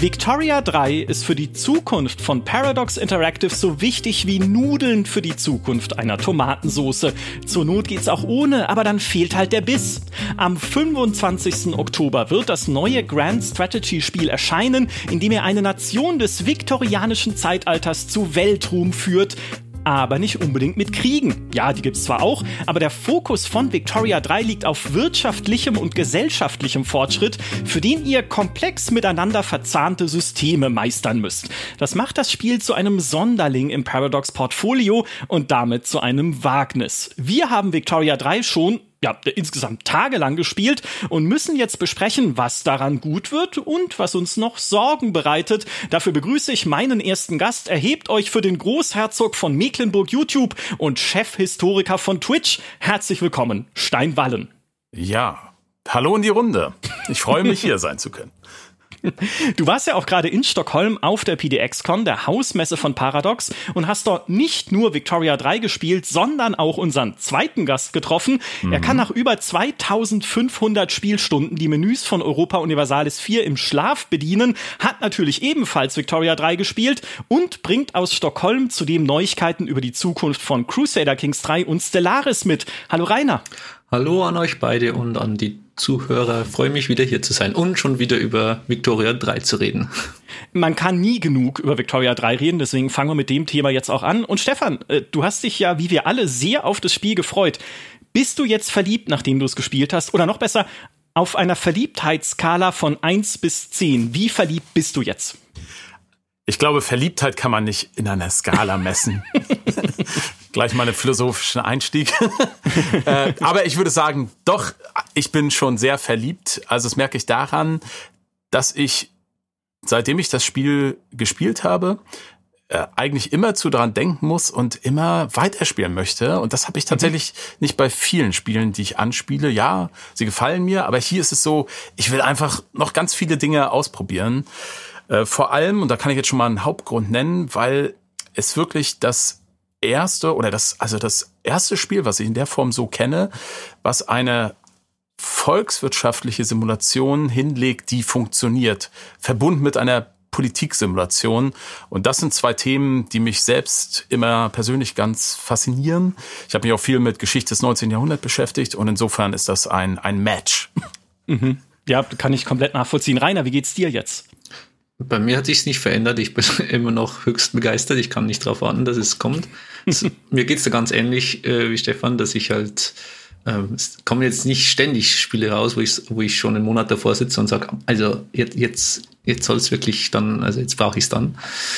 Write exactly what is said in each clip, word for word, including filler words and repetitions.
Victoria drei ist für die Zukunft von Paradox Interactive so wichtig wie Nudeln für die Zukunft einer Tomatensoße. Zur Not geht's auch ohne, aber dann fehlt halt der Biss. Am fünfundzwanzigsten Oktober wird das neue Grand Strategy Spiel erscheinen, in dem er eine Nation des viktorianischen Zeitalters zu Weltruhm führt. Aber nicht unbedingt mit Kriegen. Ja, die gibt's zwar auch, aber der Fokus von Victoria drei liegt auf wirtschaftlichem und gesellschaftlichem Fortschritt, für den ihr komplex miteinander verzahnte Systeme meistern müsst. Das macht das Spiel zu einem Sonderling im Paradox-Portfolio und damit zu einem Wagnis. Wir haben Victoria drei schon ja, insgesamt tagelang gespielt und müssen jetzt besprechen, was daran gut wird und was uns noch Sorgen bereitet. Dafür begrüße ich meinen ersten Gast. Erhebt euch für den Großherzog von Mecklenburg YouTube und Chefhistoriker von Twitch. Herzlich willkommen, Stein Wallen. Ja, hallo in die Runde. Ich freue mich, hier sein zu können. Du warst ja auch gerade in Stockholm auf der P D X-Con, der Hausmesse von Paradox, und hast dort nicht nur Victoria drei gespielt, sondern auch unseren zweiten Gast getroffen. Mhm. Er kann nach über zweitausendfünfhundert Spielstunden die Menüs von Europa Universalis vier im Schlaf bedienen, hat natürlich ebenfalls Victoria drei gespielt und bringt aus Stockholm zudem Neuigkeiten über die Zukunft von Crusader Kings drei und Stellaris mit. Hallo Rainer. Hallo an euch beide und an die Zuhörer. Freue mich, wieder hier zu sein und schon wieder über Victoria drei zu reden. Man kann nie genug über Victoria drei reden, deswegen fangen wir mit dem Thema jetzt auch an. Und Stefan, du hast dich ja, wie wir alle, sehr auf das Spiel gefreut. Bist du jetzt verliebt, nachdem du es gespielt hast? Oder noch besser, auf einer Verliebtheitsskala von eins bis zehn. Wie verliebt bist du jetzt? Ich glaube, Verliebtheit kann man nicht in einer Skala messen. Gleich mal einen philosophischen Einstieg. äh, aber ich würde sagen, doch, ich bin schon sehr verliebt. Also das merke ich daran, dass ich, seitdem ich das Spiel gespielt habe, äh, eigentlich immer zu daran denken muss und immer weiterspielen möchte. Und das habe ich tatsächlich mhm. nicht bei vielen Spielen, die ich anspiele. Ja, sie gefallen mir, aber hier ist es so, ich will einfach noch ganz viele Dinge ausprobieren. Äh, vor allem, und da kann ich jetzt schon mal einen Hauptgrund nennen, weil es wirklich das erste oder das, also das erste Spiel, was ich in der Form so kenne, was eine volkswirtschaftliche Simulation hinlegt, die funktioniert, verbunden mit einer Politiksimulation. Und das sind zwei Themen, die mich selbst immer persönlich ganz faszinieren. Ich habe mich auch viel mit Geschichte des neunzehnten Jahrhunderts beschäftigt und insofern ist das ein, ein Match. Mhm. Ja, kann ich komplett nachvollziehen. Rainer, wie geht's dir jetzt? Bei mir hat sich's nicht verändert. Ich bin immer noch höchst begeistert. Ich kann nicht darauf warten, dass es kommt. Es, mir geht's da ganz ähnlich äh, wie Stefan, dass ich halt, äh, es kommen jetzt nicht ständig Spiele raus, wo ich, wo ich schon einen Monat davor sitze und sage, also jetzt, jetzt, jetzt soll es wirklich dann, also jetzt brauche ich es dann.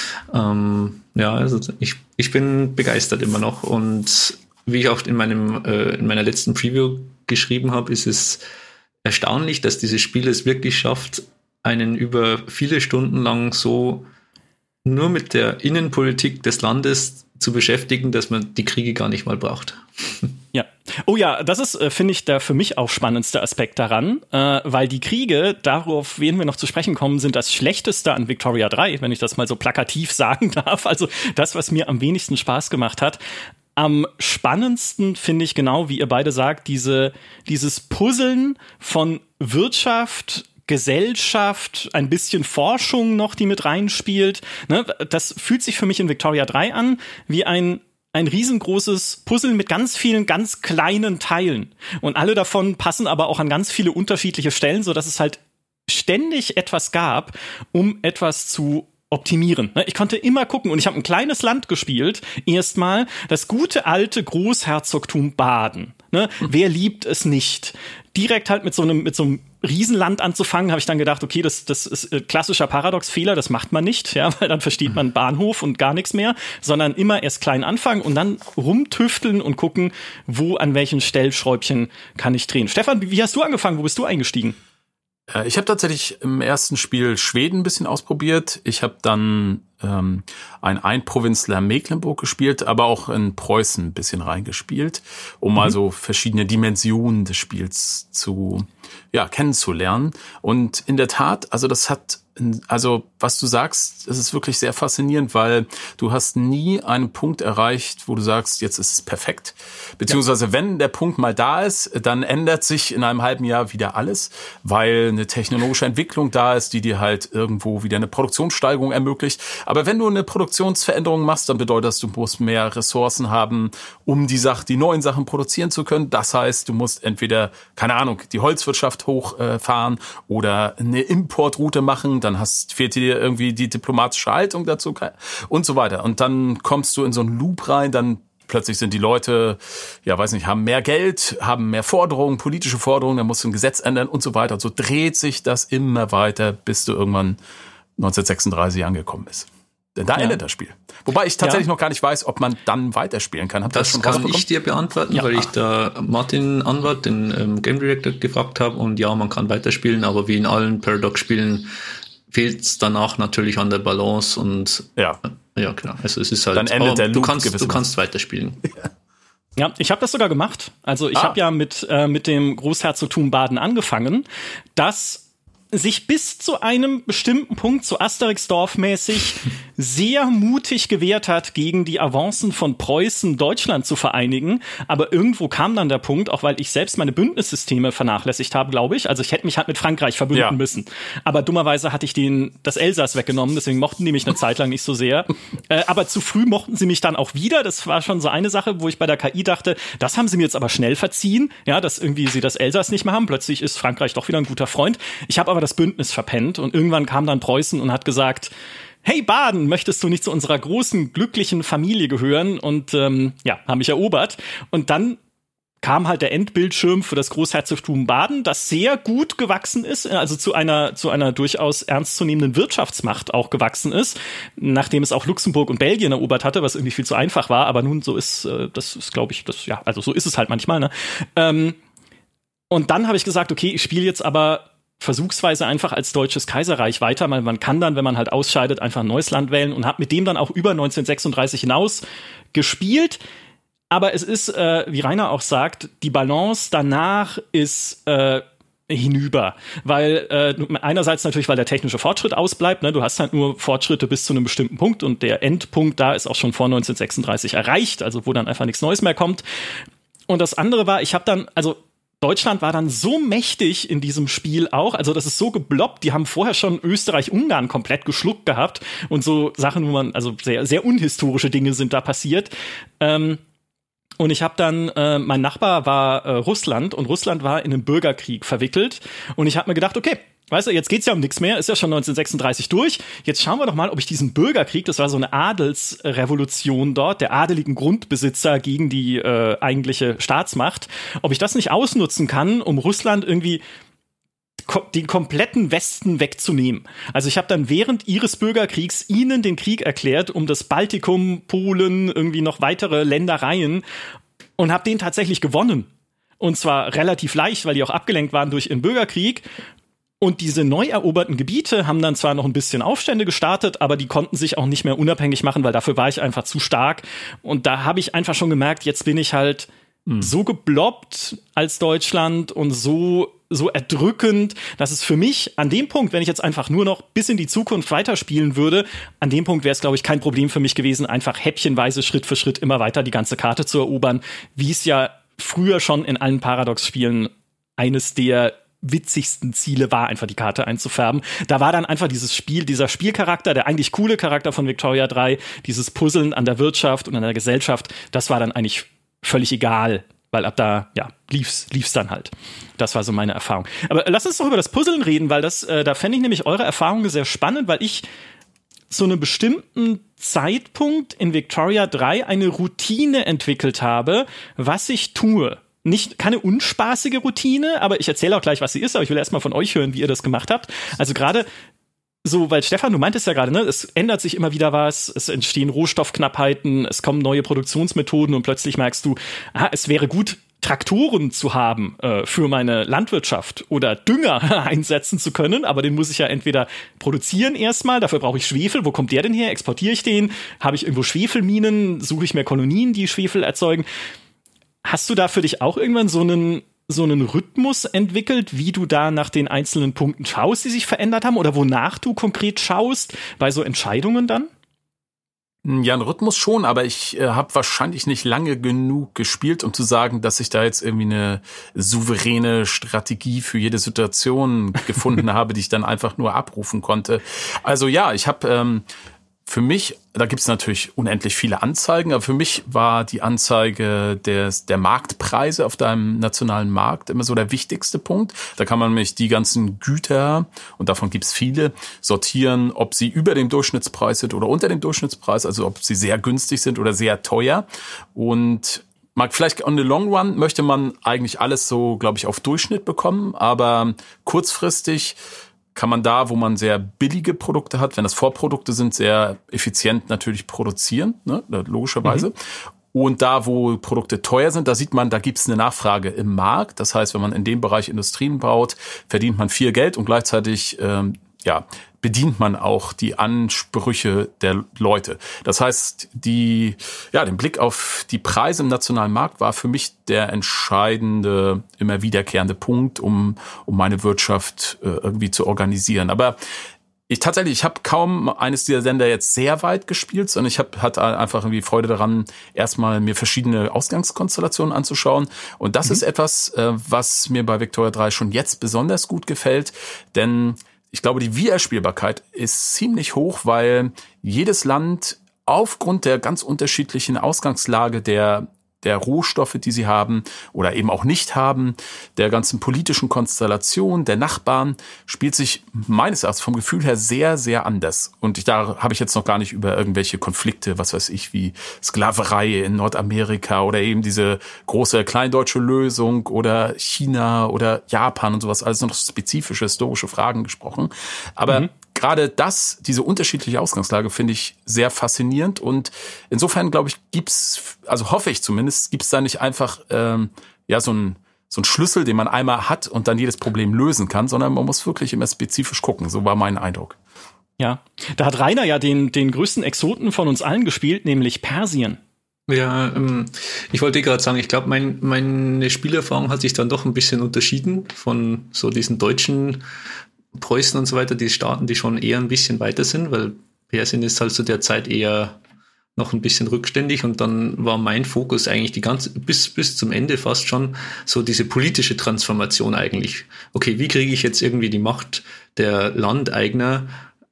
Ähm, ja, also ich, ich bin begeistert immer noch. Und wie ich auch in meinem, äh, in meiner letzten Preview geschrieben habe, ist es erstaunlich, dass dieses Spiel es wirklich schafft, einen über viele Stunden lang so nur mit der Innenpolitik des Landes zu beschäftigen, dass man die Kriege gar nicht mal braucht. Ja. Oh ja, das ist, äh, finde ich, der für mich auch spannendste Aspekt daran, äh, weil die Kriege, darauf werden wir noch zu sprechen kommen, sind das Schlechteste an Victoria drei, wenn ich das mal so plakativ sagen darf. Also das, was mir am wenigsten Spaß gemacht hat. Am spannendsten finde ich, genau wie ihr beide sagt, diese, dieses Puzzeln von Wirtschaft, Gesellschaft, ein bisschen Forschung noch, die mit reinspielt. Ne, das fühlt sich für mich in Victoria drei an wie ein ein riesengroßes Puzzle mit ganz vielen ganz kleinen Teilen. Und alle davon passen aber auch an ganz viele unterschiedliche Stellen, sodass es halt ständig etwas gab, um etwas zu optimieren. Ich konnte immer gucken und ich habe ein kleines Land gespielt, erstmal das gute alte Großherzogtum Baden. Ne? Mhm. Wer liebt es nicht? Direkt halt mit so einem mit so einem Riesenland anzufangen, habe ich dann gedacht, okay, das das ist äh, klassischer Paradox-Fehler, das macht man nicht, ja, weil dann versteht man Bahnhof und gar nichts mehr, sondern immer erst klein anfangen und dann rumtüfteln und gucken, wo an welchen Stellschräubchen kann ich drehen. Stefan, wie, wie hast du angefangen? Wo bist du eingestiegen? Ich habe tatsächlich im ersten Spiel Schweden ein bisschen ausprobiert. Ich habe dann ähm, ein Einprovinzler Mecklenburg gespielt, aber auch in Preußen ein bisschen reingespielt, um mhm. mal so verschiedene Dimensionen des Spiels zu ja kennenzulernen. Und in der Tat, also das hat Also, was du sagst, das ist wirklich sehr faszinierend, weil du hast nie einen Punkt erreicht, wo du sagst, jetzt ist es perfekt. Beziehungsweise, ja. wenn der Punkt mal da ist, dann ändert sich in einem halben Jahr wieder alles, weil eine technologische Entwicklung da ist, die dir halt irgendwo wieder eine Produktionssteigerung ermöglicht. Aber wenn du eine Produktionsveränderung machst, dann bedeutet das, du musst mehr Ressourcen haben, um die Sache, die neuen Sachen produzieren zu können. Das heißt, du musst entweder, keine Ahnung, die Holzwirtschaft hochfahren äh, oder eine Importroute machen. Dann hast, fehlt dir irgendwie die diplomatische Haltung dazu und so weiter. Und dann kommst du in so einen Loop rein, dann plötzlich sind die Leute, ja, weiß nicht, haben mehr Geld, haben mehr Forderungen, politische Forderungen, dann musst du ein Gesetz ändern und so weiter. Und so dreht sich das immer weiter, bis du irgendwann neunzehnhundertsechsunddreißig angekommen bist. Denn da ja. endet das Spiel. Wobei ich tatsächlich ja. noch gar nicht weiß, ob man dann weiterspielen kann. Habt ihr das das schon kann ich dir beantworten, ja. weil ich da Martin Anwart, den ähm, Game Director, gefragt habe. Und ja, man kann weiterspielen, aber wie in allen Paradox-Spielen fehlt es danach natürlich an der Balance und ja, ja klar. Also es ist halt, dann endet der Loop, du kannst, du kannst weiterspielen. Ja. Ja, ich habe das sogar gemacht. Also ich ah. habe ja mit äh, mit dem Großherzogtum Baden angefangen, das sich bis zu einem bestimmten Punkt, so Asterix-Dorf-mäßig, sehr mutig gewehrt hat, gegen die Avancen von Preußen Deutschland zu vereinigen. Aber irgendwo kam dann der Punkt, auch weil ich selbst meine Bündnissysteme vernachlässigt habe, glaube ich. Also ich hätte mich halt mit Frankreich verbünden ja. müssen. Aber dummerweise hatte ich denen das Elsass weggenommen, deswegen mochten die mich eine Zeit lang nicht so sehr. Äh, aber zu früh mochten sie mich dann auch wieder. Das war schon so eine Sache, wo ich bei der K I dachte, das haben sie mir jetzt aber schnell verziehen, ja, dass irgendwie sie das Elsass nicht mehr haben. Plötzlich ist Frankreich doch wieder ein guter Freund. Ich habe aber das Bündnis verpennt und irgendwann kam dann Preußen und hat gesagt, hey Baden, möchtest du nicht zu unserer großen, glücklichen Familie gehören? Und ähm, ja, haben mich erobert. Und dann kam halt der Endbildschirm für das Großherzogtum Baden, das sehr gut gewachsen ist, also zu einer zu einer durchaus ernstzunehmenden Wirtschaftsmacht auch gewachsen ist, nachdem es auch Luxemburg und Belgien erobert hatte, was irgendwie viel zu einfach war. Aber nun, so ist, äh, das ist, glaube ich, das ja, also so ist es halt manchmal. Ne? Ähm, und dann habe ich gesagt, okay, ich spiele jetzt aber versuchsweise einfach als Deutsches Kaiserreich weiter, weil man kann dann, wenn man halt ausscheidet, einfach ein neues Land wählen und habe mit dem dann auch über neunzehnhundertsechsunddreißig hinaus gespielt. Aber es ist, äh, wie Rainer auch sagt, die Balance danach ist äh, hinüber, weil äh, einerseits natürlich, weil der technische Fortschritt ausbleibt, ne? Du hast halt nur Fortschritte bis zu einem bestimmten Punkt und der Endpunkt da ist auch schon vor neunzehnhundertsechsunddreißig erreicht, also wo dann einfach nichts Neues mehr kommt. Und das andere war, ich habe dann, also Deutschland war dann so mächtig in diesem Spiel auch, also das ist so gebloppt, die haben vorher schon Österreich-Ungarn komplett geschluckt gehabt und so Sachen, wo man, also sehr, sehr unhistorische Dinge sind da passiert. Ähm, und ich habe dann, äh, mein Nachbar war äh, Russland und Russland war in einen Bürgerkrieg verwickelt und ich habe mir gedacht, okay, weißt du, jetzt geht's ja um nichts mehr, ist ja schon neunzehnhundertsechsunddreißig durch. Jetzt schauen wir doch mal, ob ich diesen Bürgerkrieg, das war so eine Adelsrevolution dort, der adeligen Grundbesitzer gegen die äh, eigentliche Staatsmacht, ob ich das nicht ausnutzen kann, um Russland irgendwie ko- den kompletten Westen wegzunehmen. Also ich habe dann während ihres Bürgerkriegs ihnen den Krieg erklärt, um das Baltikum, Polen, irgendwie noch weitere Ländereien und habe den tatsächlich gewonnen. Und zwar relativ leicht, weil die auch abgelenkt waren durch ihren Bürgerkrieg. Und diese neu eroberten Gebiete haben dann zwar noch ein bisschen Aufstände gestartet, aber die konnten sich auch nicht mehr unabhängig machen, weil dafür war ich einfach zu stark. Und da habe ich einfach schon gemerkt, jetzt bin ich halt mhm. so gebloppt als Deutschland und so, so erdrückend, dass es für mich an dem Punkt, wenn ich jetzt einfach nur noch bis in die Zukunft weiterspielen würde, an dem Punkt wäre es, glaube ich, kein Problem für mich gewesen, einfach häppchenweise Schritt für Schritt immer weiter die ganze Karte zu erobern, wie es ja früher schon in allen Paradox-Spielen eines der witzigsten Ziele war, einfach die Karte einzufärben. Da war dann einfach dieses Spiel, dieser Spielcharakter, der eigentlich coole Charakter von Victoria drei, dieses Puzzeln an der Wirtschaft und an der Gesellschaft, das war dann eigentlich völlig egal, weil ab da, ja, lief's, lief's dann halt. Das war so meine Erfahrung. Aber lass uns doch über das Puzzeln reden, weil das, äh, da fände ich nämlich eure Erfahrungen sehr spannend, weil ich zu einem bestimmten Zeitpunkt in Victoria drei eine Routine entwickelt habe, was ich tue. Nicht, keine unspaßige Routine, aber ich erzähle auch gleich, was sie ist, aber ich will erst mal von euch hören, wie ihr das gemacht habt. Also gerade so, weil Stefan, du meintest ja gerade, ne, es ändert sich immer wieder was, es entstehen Rohstoffknappheiten, es kommen neue Produktionsmethoden und plötzlich merkst du, aha, es wäre gut, Traktoren zu haben äh, für meine Landwirtschaft oder Dünger einsetzen zu können, aber den muss ich ja entweder produzieren erstmal, dafür brauche ich Schwefel, wo kommt der denn her, exportiere ich den, habe ich irgendwo Schwefelminen, suche ich mir Kolonien, die Schwefel erzeugen. Hast du da für dich auch irgendwann so einen, so einen Rhythmus entwickelt, wie du da nach den einzelnen Punkten schaust, die sich verändert haben oder wonach du konkret schaust bei so Entscheidungen dann? Ja, ein Rhythmus schon, aber ich äh, habe wahrscheinlich nicht lange genug gespielt, um zu sagen, dass ich da jetzt irgendwie eine souveräne Strategie für jede Situation gefunden habe, die ich dann einfach nur abrufen konnte. Also ja, ich habe ähm, für mich, da gibt's natürlich unendlich viele Anzeigen, aber für mich war die Anzeige des, der Marktpreise auf deinem nationalen Markt immer so der wichtigste Punkt. Da kann man nämlich die ganzen Güter, und davon gibt's viele, sortieren, ob sie über dem Durchschnittspreis sind oder unter dem Durchschnittspreis, also ob sie sehr günstig sind oder sehr teuer. Und mag vielleicht on the long run möchte man eigentlich alles so, glaube ich, auf Durchschnitt bekommen, aber kurzfristig kann man da, wo man sehr billige Produkte hat, wenn das Vorprodukte sind, sehr effizient natürlich produzieren, ne, logischerweise. Mhm. Und da, wo Produkte teuer sind, da sieht man, da gibt es eine Nachfrage im Markt. Das heißt, wenn man in dem Bereich Industrien baut, verdient man viel Geld und gleichzeitig ähm, ja, bedient man auch die Ansprüche der Leute. Das heißt, die, ja, den Blick auf die Preise im nationalen Markt war für mich der entscheidende, immer wiederkehrende Punkt, um, um meine Wirtschaft äh, irgendwie zu organisieren. Aber ich tatsächlich, ich habe kaum eines dieser Sender jetzt sehr weit gespielt, sondern ich habe hatte einfach irgendwie Freude daran, erstmal mir verschiedene Ausgangskonstellationen anzuschauen. Und das mhm. ist etwas, äh, was mir bei Victoria drei schon jetzt besonders gut gefällt, denn ich glaube, die Wiederspielbarkeit ist ziemlich hoch, weil jedes Land aufgrund der ganz unterschiedlichen Ausgangslage der der Rohstoffe, die sie haben oder eben auch nicht haben, der ganzen politischen Konstellation, der Nachbarn, spielt sich meines Erachtens vom Gefühl her sehr, sehr anders. Und ich, da habe ich jetzt noch gar nicht über irgendwelche Konflikte, was weiß ich, wie Sklaverei in Nordamerika oder eben diese große kleindeutsche Lösung oder China oder Japan und sowas, alles noch spezifische historische Fragen gesprochen. Aber mhm. gerade das, diese unterschiedliche Ausgangslage, finde ich sehr faszinierend und insofern, glaube ich, gibt's, also hoffe ich zumindest, gibt's da nicht einfach ähm, ja so ein so ein Schlüssel, den man einmal hat und dann jedes Problem lösen kann, sondern man muss wirklich immer spezifisch gucken. So war mein Eindruck. Ja, da hat Rainer ja den den größten Exoten von uns allen gespielt, nämlich Persien. Ja, ähm, ich wollte gerade sagen, ich glaube, mein, meine Spielerfahrung hat sich dann doch ein bisschen unterschieden von so diesen deutschen Preußen und so weiter, die Staaten, die schon eher ein bisschen weiter sind, weil Persien ist halt zu der Zeit eher noch ein bisschen rückständig und dann war mein Fokus eigentlich die ganze, bis, bis zum Ende fast schon so diese politische Transformation eigentlich. Okay, wie kriege ich jetzt irgendwie die Macht der Landeigner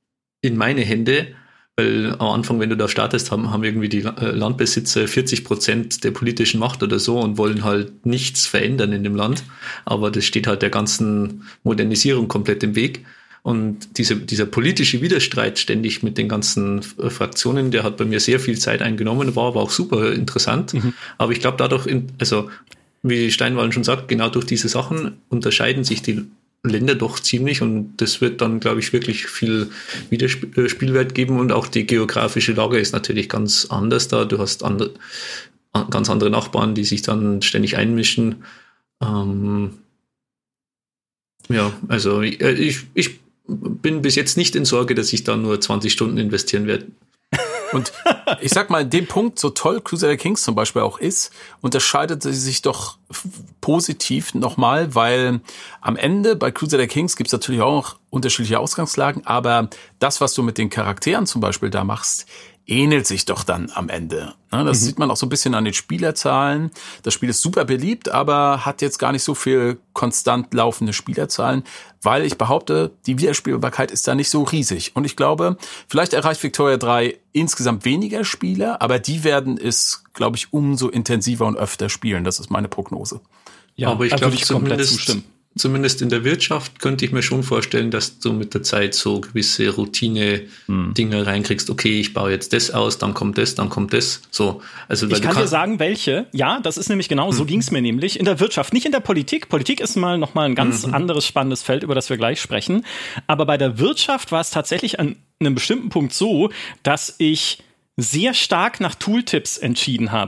in meine Hände? Weil am Anfang, wenn du da startest, haben, haben irgendwie die Landbesitzer vierzig Prozent der politischen Macht oder so und wollen halt nichts verändern in dem Land. Aber das steht halt der ganzen Modernisierung komplett im Weg. Und diese, dieser politische Widerstreit ständig mit den ganzen Fraktionen, der hat bei mir sehr viel Zeit eingenommen, war aber auch super interessant. Mhm. Aber ich glaube dadurch, in, also wie Steinwallen schon sagt, genau durch diese Sachen unterscheiden sich die Länder doch ziemlich und das wird dann, glaube ich, wirklich viel Wiederspielwert geben und auch die geografische Lage ist natürlich ganz anders da. Du hast andere, ganz andere Nachbarn, die sich dann ständig einmischen. Ähm, ja, also ich, ich bin bis jetzt nicht in Sorge, dass ich da nur zwanzig Stunden investieren werde. Und ich sag mal, in dem Punkt, so toll Crusader Kings zum Beispiel auch ist, unterscheidet sie sich doch positiv nochmal, weil am Ende bei Crusader Kings gibt's natürlich auch unterschiedliche Ausgangslagen, aber das, was du mit den Charakteren zum Beispiel da machst, ähnelt sich doch dann am Ende. Das mhm. sieht man auch so ein bisschen an den Spielerzahlen. Das Spiel ist super beliebt, aber hat jetzt gar nicht so viel konstant laufende Spielerzahlen, weil ich behaupte, die Wiederspielbarkeit ist da nicht so riesig. Und ich glaube, vielleicht erreicht Victoria drei insgesamt weniger Spieler, aber die werden es, glaube ich, umso intensiver und öfter spielen. Das ist meine Prognose. Ja, aber ich glaube, ich komplett zustimmen. Zumindest in der Wirtschaft könnte ich mir schon vorstellen, dass du mit der Zeit so gewisse Routine-Dinge hm. reinkriegst. Okay, ich baue jetzt das aus, dann kommt das, dann kommt das. So, also weil ich kann dir sagen, welche. Ja, das ist nämlich genau, so mhm. ging es mir nämlich. In der Wirtschaft, nicht in der Politik. Politik ist mal nochmal ein ganz mhm. anderes spannendes Feld, über das wir gleich sprechen. Aber bei der Wirtschaft war es tatsächlich an einem bestimmten Punkt so, dass ich sehr stark nach Tooltips entschieden habe.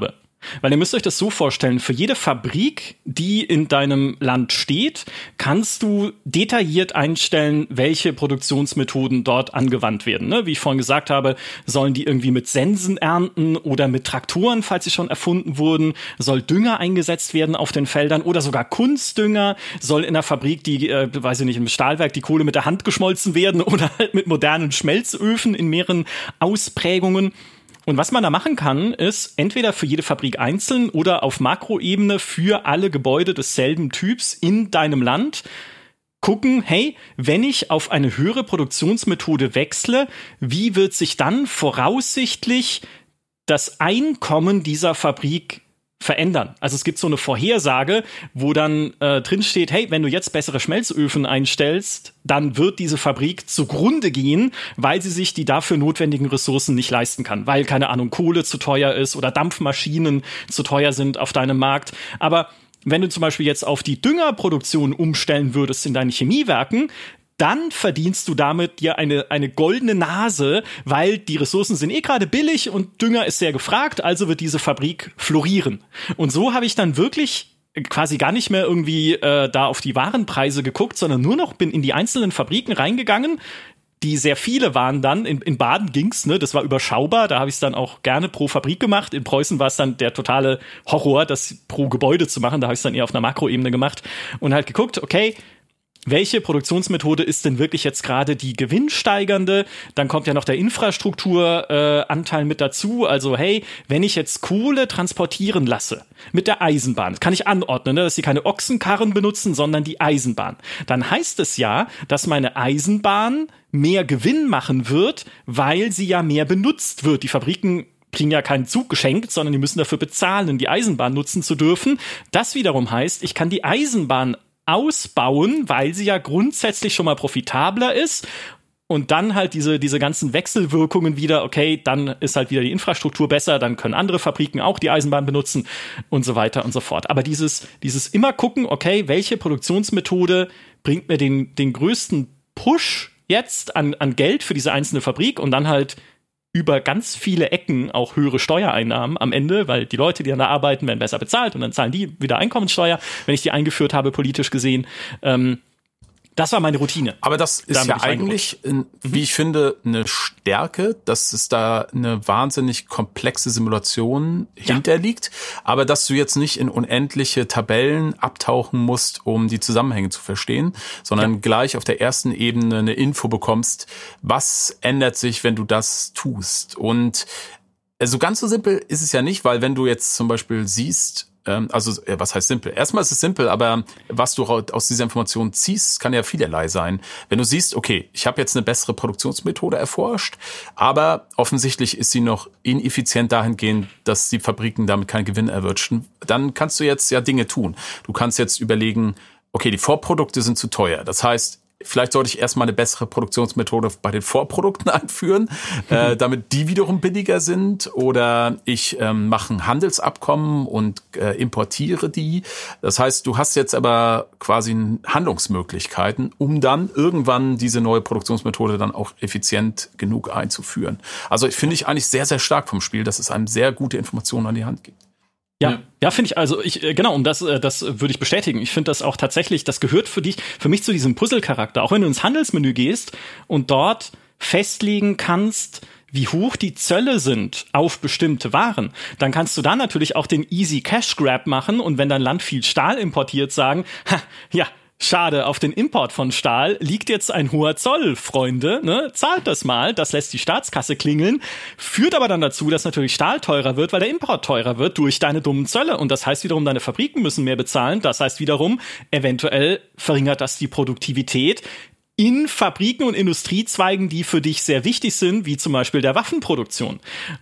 Weil ihr müsst euch das so vorstellen, für jede Fabrik, die in deinem Land steht, kannst du detailliert einstellen, welche Produktionsmethoden dort angewandt werden. Ne? Wie ich vorhin gesagt habe, sollen die irgendwie mit Sensen ernten oder mit Traktoren, falls sie schon erfunden wurden, soll Dünger eingesetzt werden auf den Feldern oder sogar Kunstdünger, soll in der Fabrik, die, äh, weiß ich nicht, im Stahlwerk die Kohle mit der Hand geschmolzen werden oder halt mit modernen Schmelzöfen in mehreren Ausprägungen. Und was man da machen kann, ist entweder für jede Fabrik einzeln oder auf Makroebene für alle Gebäude desselben Typs in deinem Land gucken, hey, wenn ich auf eine höhere Produktionsmethode wechsle, wie wird sich dann voraussichtlich das Einkommen dieser Fabrik verändern? Also es gibt so eine Vorhersage, wo dann äh, drin steht, hey, wenn du jetzt bessere Schmelzöfen einstellst, dann wird diese Fabrik zugrunde gehen, weil sie sich die dafür notwendigen Ressourcen nicht leisten kann, weil, keine Ahnung, Kohle zu teuer ist oder Dampfmaschinen zu teuer sind auf deinem Markt. Aber wenn du zum Beispiel jetzt auf die Düngerproduktion umstellen würdest in deinen Chemiewerken, dann verdienst du damit dir eine, eine goldene Nase, weil die Ressourcen sind eh gerade billig und Dünger ist sehr gefragt, also wird diese Fabrik florieren. Und so habe ich dann wirklich quasi gar nicht mehr irgendwie äh, da auf die Warenpreise geguckt, sondern nur noch bin in die einzelnen Fabriken reingegangen, die sehr viele waren dann. In, in Baden ging's, ne, das war überschaubar, da habe ich es dann auch gerne pro Fabrik gemacht. In Preußen war es dann der totale Horror, das pro Gebäude zu machen, da habe ich es dann eher auf einer Makroebene gemacht und halt geguckt, okay, welche Produktionsmethode ist denn wirklich jetzt gerade die gewinnsteigernde? Dann kommt ja noch der Infrastrukturanteil äh, mit dazu. Also hey, wenn ich jetzt Kohle transportieren lasse mit der Eisenbahn, das kann ich anordnen, ne, dass sie keine Ochsenkarren benutzen, sondern die Eisenbahn. Dann heißt es ja, dass meine Eisenbahn mehr Gewinn machen wird, weil sie ja mehr benutzt wird. Die Fabriken kriegen ja keinen Zug geschenkt, sondern die müssen dafür bezahlen, die Eisenbahn nutzen zu dürfen. Das wiederum heißt, ich kann die Eisenbahn ausbauen, weil sie ja grundsätzlich schon mal profitabler ist und dann halt diese diese ganzen Wechselwirkungen wieder, okay, dann ist halt wieder die Infrastruktur besser, dann können andere Fabriken auch die Eisenbahn benutzen und so weiter und so fort. Aber dieses dieses immer gucken, okay, welche Produktionsmethode bringt mir den den größten Push jetzt an an Geld für diese einzelne Fabrik und dann halt über ganz viele Ecken auch höhere Steuereinnahmen am Ende, weil die Leute, die dann da arbeiten, werden besser bezahlt und dann zahlen die wieder Einkommenssteuer, wenn ich die eingeführt habe, politisch gesehen. Ähm, das war meine Routine. Aber das ist ja eigentlich, wie ich finde, eine Stärke, dass es da eine wahnsinnig komplexe Simulation ja. hinterliegt, aber dass du jetzt nicht in unendliche Tabellen abtauchen musst, um die Zusammenhänge zu verstehen, sondern ja. gleich auf der ersten Ebene eine Info bekommst, was ändert sich, wenn du das tust. Und so ganz so simpel ist es ja nicht, weil wenn du jetzt zum Beispiel siehst, also was heißt simpel? Erstmal ist es simpel, aber was du aus dieser Information ziehst, kann ja vielerlei sein. Wenn du siehst, okay, ich habe jetzt eine bessere Produktionsmethode erforscht, aber offensichtlich ist sie noch ineffizient dahingehend, dass die Fabriken damit keinen Gewinn erwirtschaften, dann kannst du jetzt ja Dinge tun. Du kannst jetzt überlegen, okay, die Vorprodukte sind zu teuer. Das heißt, vielleicht sollte ich erstmal eine bessere Produktionsmethode bei den Vorprodukten einführen, mhm. äh, damit die wiederum billiger sind. Oder ich ähm, mache ein Handelsabkommen und äh, importiere die. Das heißt, du hast jetzt aber quasi Handlungsmöglichkeiten, um dann irgendwann diese neue Produktionsmethode dann auch effizient genug einzuführen. Also ich finde ich eigentlich sehr, sehr stark vom Spiel, dass es einem sehr gute Informationen an die Hand gibt. Ja, ja, ja finde ich, also ich, genau, und das, das würde ich bestätigen. Ich finde das auch tatsächlich, das gehört für dich, für mich zu diesem Puzzle-Charakter. Auch wenn du ins Handelsmenü gehst und dort festlegen kannst, wie hoch die Zölle sind auf bestimmte Waren, dann kannst du da natürlich auch den Easy Cash Grab machen und wenn dein Land viel Stahl importiert, sagen, ha, ja, schade, auf den Import von Stahl liegt jetzt ein hoher Zoll, Freunde, ne? Zahlt das mal, das lässt die Staatskasse klingeln, führt aber dann dazu, dass natürlich Stahl teurer wird, weil der Import teurer wird durch deine dummen Zölle und das heißt wiederum, deine Fabriken müssen mehr bezahlen, das heißt wiederum, eventuell verringert das die Produktivität in Fabriken und Industriezweigen, die für dich sehr wichtig sind, wie zum Beispiel der Waffenproduktion,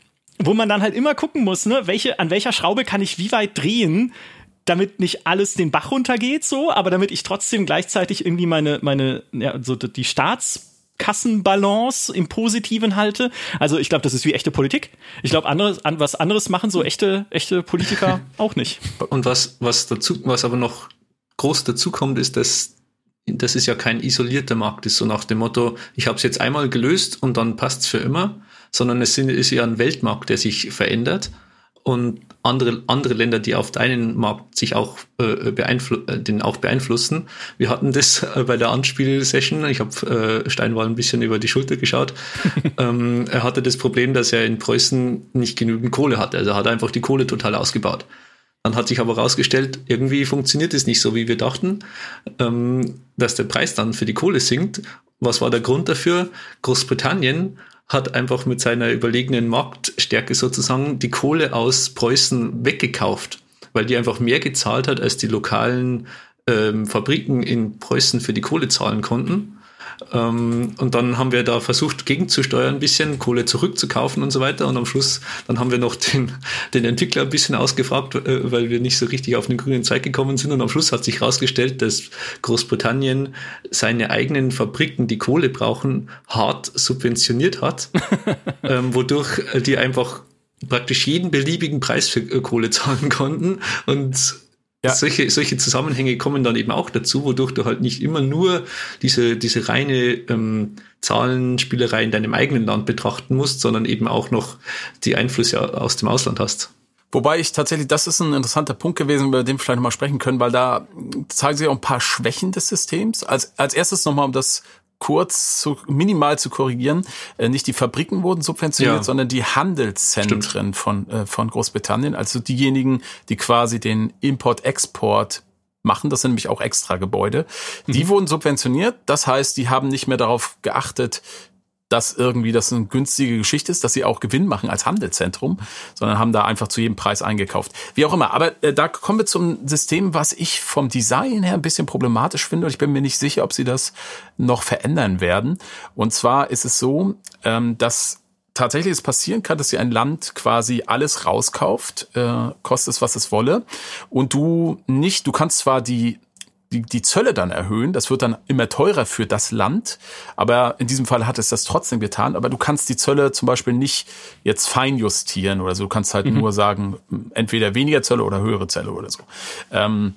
wo man dann halt immer gucken muss, ne, welche, an welcher Schraube kann ich wie weit drehen, damit nicht alles den Bach runtergeht, so, aber damit ich trotzdem gleichzeitig irgendwie meine, meine, ja, so die Staatskassenbalance im Positiven halte. Also ich glaube, das ist wie echte Politik. Ich glaube, anderes, an, was anderes machen so echte, echte Politiker auch nicht. Und was, was dazu, was aber noch groß dazu kommt, ist, dass das ist ja kein isolierter Markt ist, so nach dem Motto, ich habe es jetzt einmal gelöst und dann passt's für immer, sondern es ist ja ein Weltmarkt, der sich verändert. und andere andere Länder, die auf deinen Markt sich auch äh, beeinflu- äh, den auch beeinflussen. Wir hatten das äh, bei der Anspiel-Session. Ich habe äh, Steinwall ein bisschen über die Schulter geschaut. ähm, er hatte das Problem, dass er in Preußen nicht genügend Kohle hatte. Also er hat einfach die Kohle total ausgebaut. Dann hat sich aber herausgestellt, irgendwie funktioniert es nicht so, wie wir dachten, ähm, dass der Preis dann für die Kohle sinkt. Was war der Grund dafür? Großbritannien hat einfach mit seiner überlegenen Marktstärke sozusagen die Kohle aus Preußen weggekauft, weil die einfach mehr gezahlt hat, als die lokalen ähm, Fabriken in Preußen für die Kohle zahlen konnten. Ähm, und dann haben wir da versucht, gegenzusteuern, ein bisschen Kohle zurückzukaufen und so weiter. Und am Schluss, dann haben wir noch den, den Entwickler ein bisschen ausgefragt, äh, weil wir nicht so richtig auf den grünen Zweig gekommen sind. Und am Schluss hat sich herausgestellt, dass Großbritannien seine eigenen Fabriken, die Kohle brauchen, hart subventioniert hat, ähm, wodurch die einfach praktisch jeden beliebigen Preis für Kohle zahlen konnten. Und Ja. Solche, solche Zusammenhänge kommen dann eben auch dazu, wodurch du halt nicht immer nur diese, diese reine ähm, Zahlenspielerei in deinem eigenen Land betrachten musst, sondern eben auch noch die Einflüsse aus dem Ausland hast. Wobei ich tatsächlich, das ist ein interessanter Punkt gewesen, über den wir vielleicht nochmal sprechen können, weil da zeigen sich auch ein paar Schwächen des Systems. Als, als erstes nochmal, um das kurz zu, minimal zu korrigieren, äh, nicht die Fabriken wurden subventioniert, ja. sondern die Handelszentren Stimmt. von äh, von Großbritannien, also diejenigen, die quasi den Import-Export machen, das sind nämlich auch extra Gebäude, die mhm. wurden subventioniert, das heißt, die haben nicht mehr darauf geachtet, dass irgendwie das eine günstige Geschichte ist, dass sie auch Gewinn machen als Handelszentrum, sondern haben da einfach zu jedem Preis eingekauft. Wie auch immer, aber äh, da kommen wir zum System, was ich vom Design her ein bisschen problematisch finde und ich bin mir nicht sicher, ob sie das noch verändern werden. Und zwar ist es so, ähm, dass tatsächlich es passieren kann, dass sie ein Land quasi alles rauskauft, äh, kostet es, was es wolle, und du nicht, du kannst zwar die Die, die Zölle dann erhöhen, das wird dann immer teurer für das Land, aber in diesem Fall hat es das trotzdem getan, aber du kannst die Zölle zum Beispiel nicht jetzt fein justieren oder so, du kannst halt mhm. nur sagen, entweder weniger Zölle oder höhere Zölle oder so. Ähm,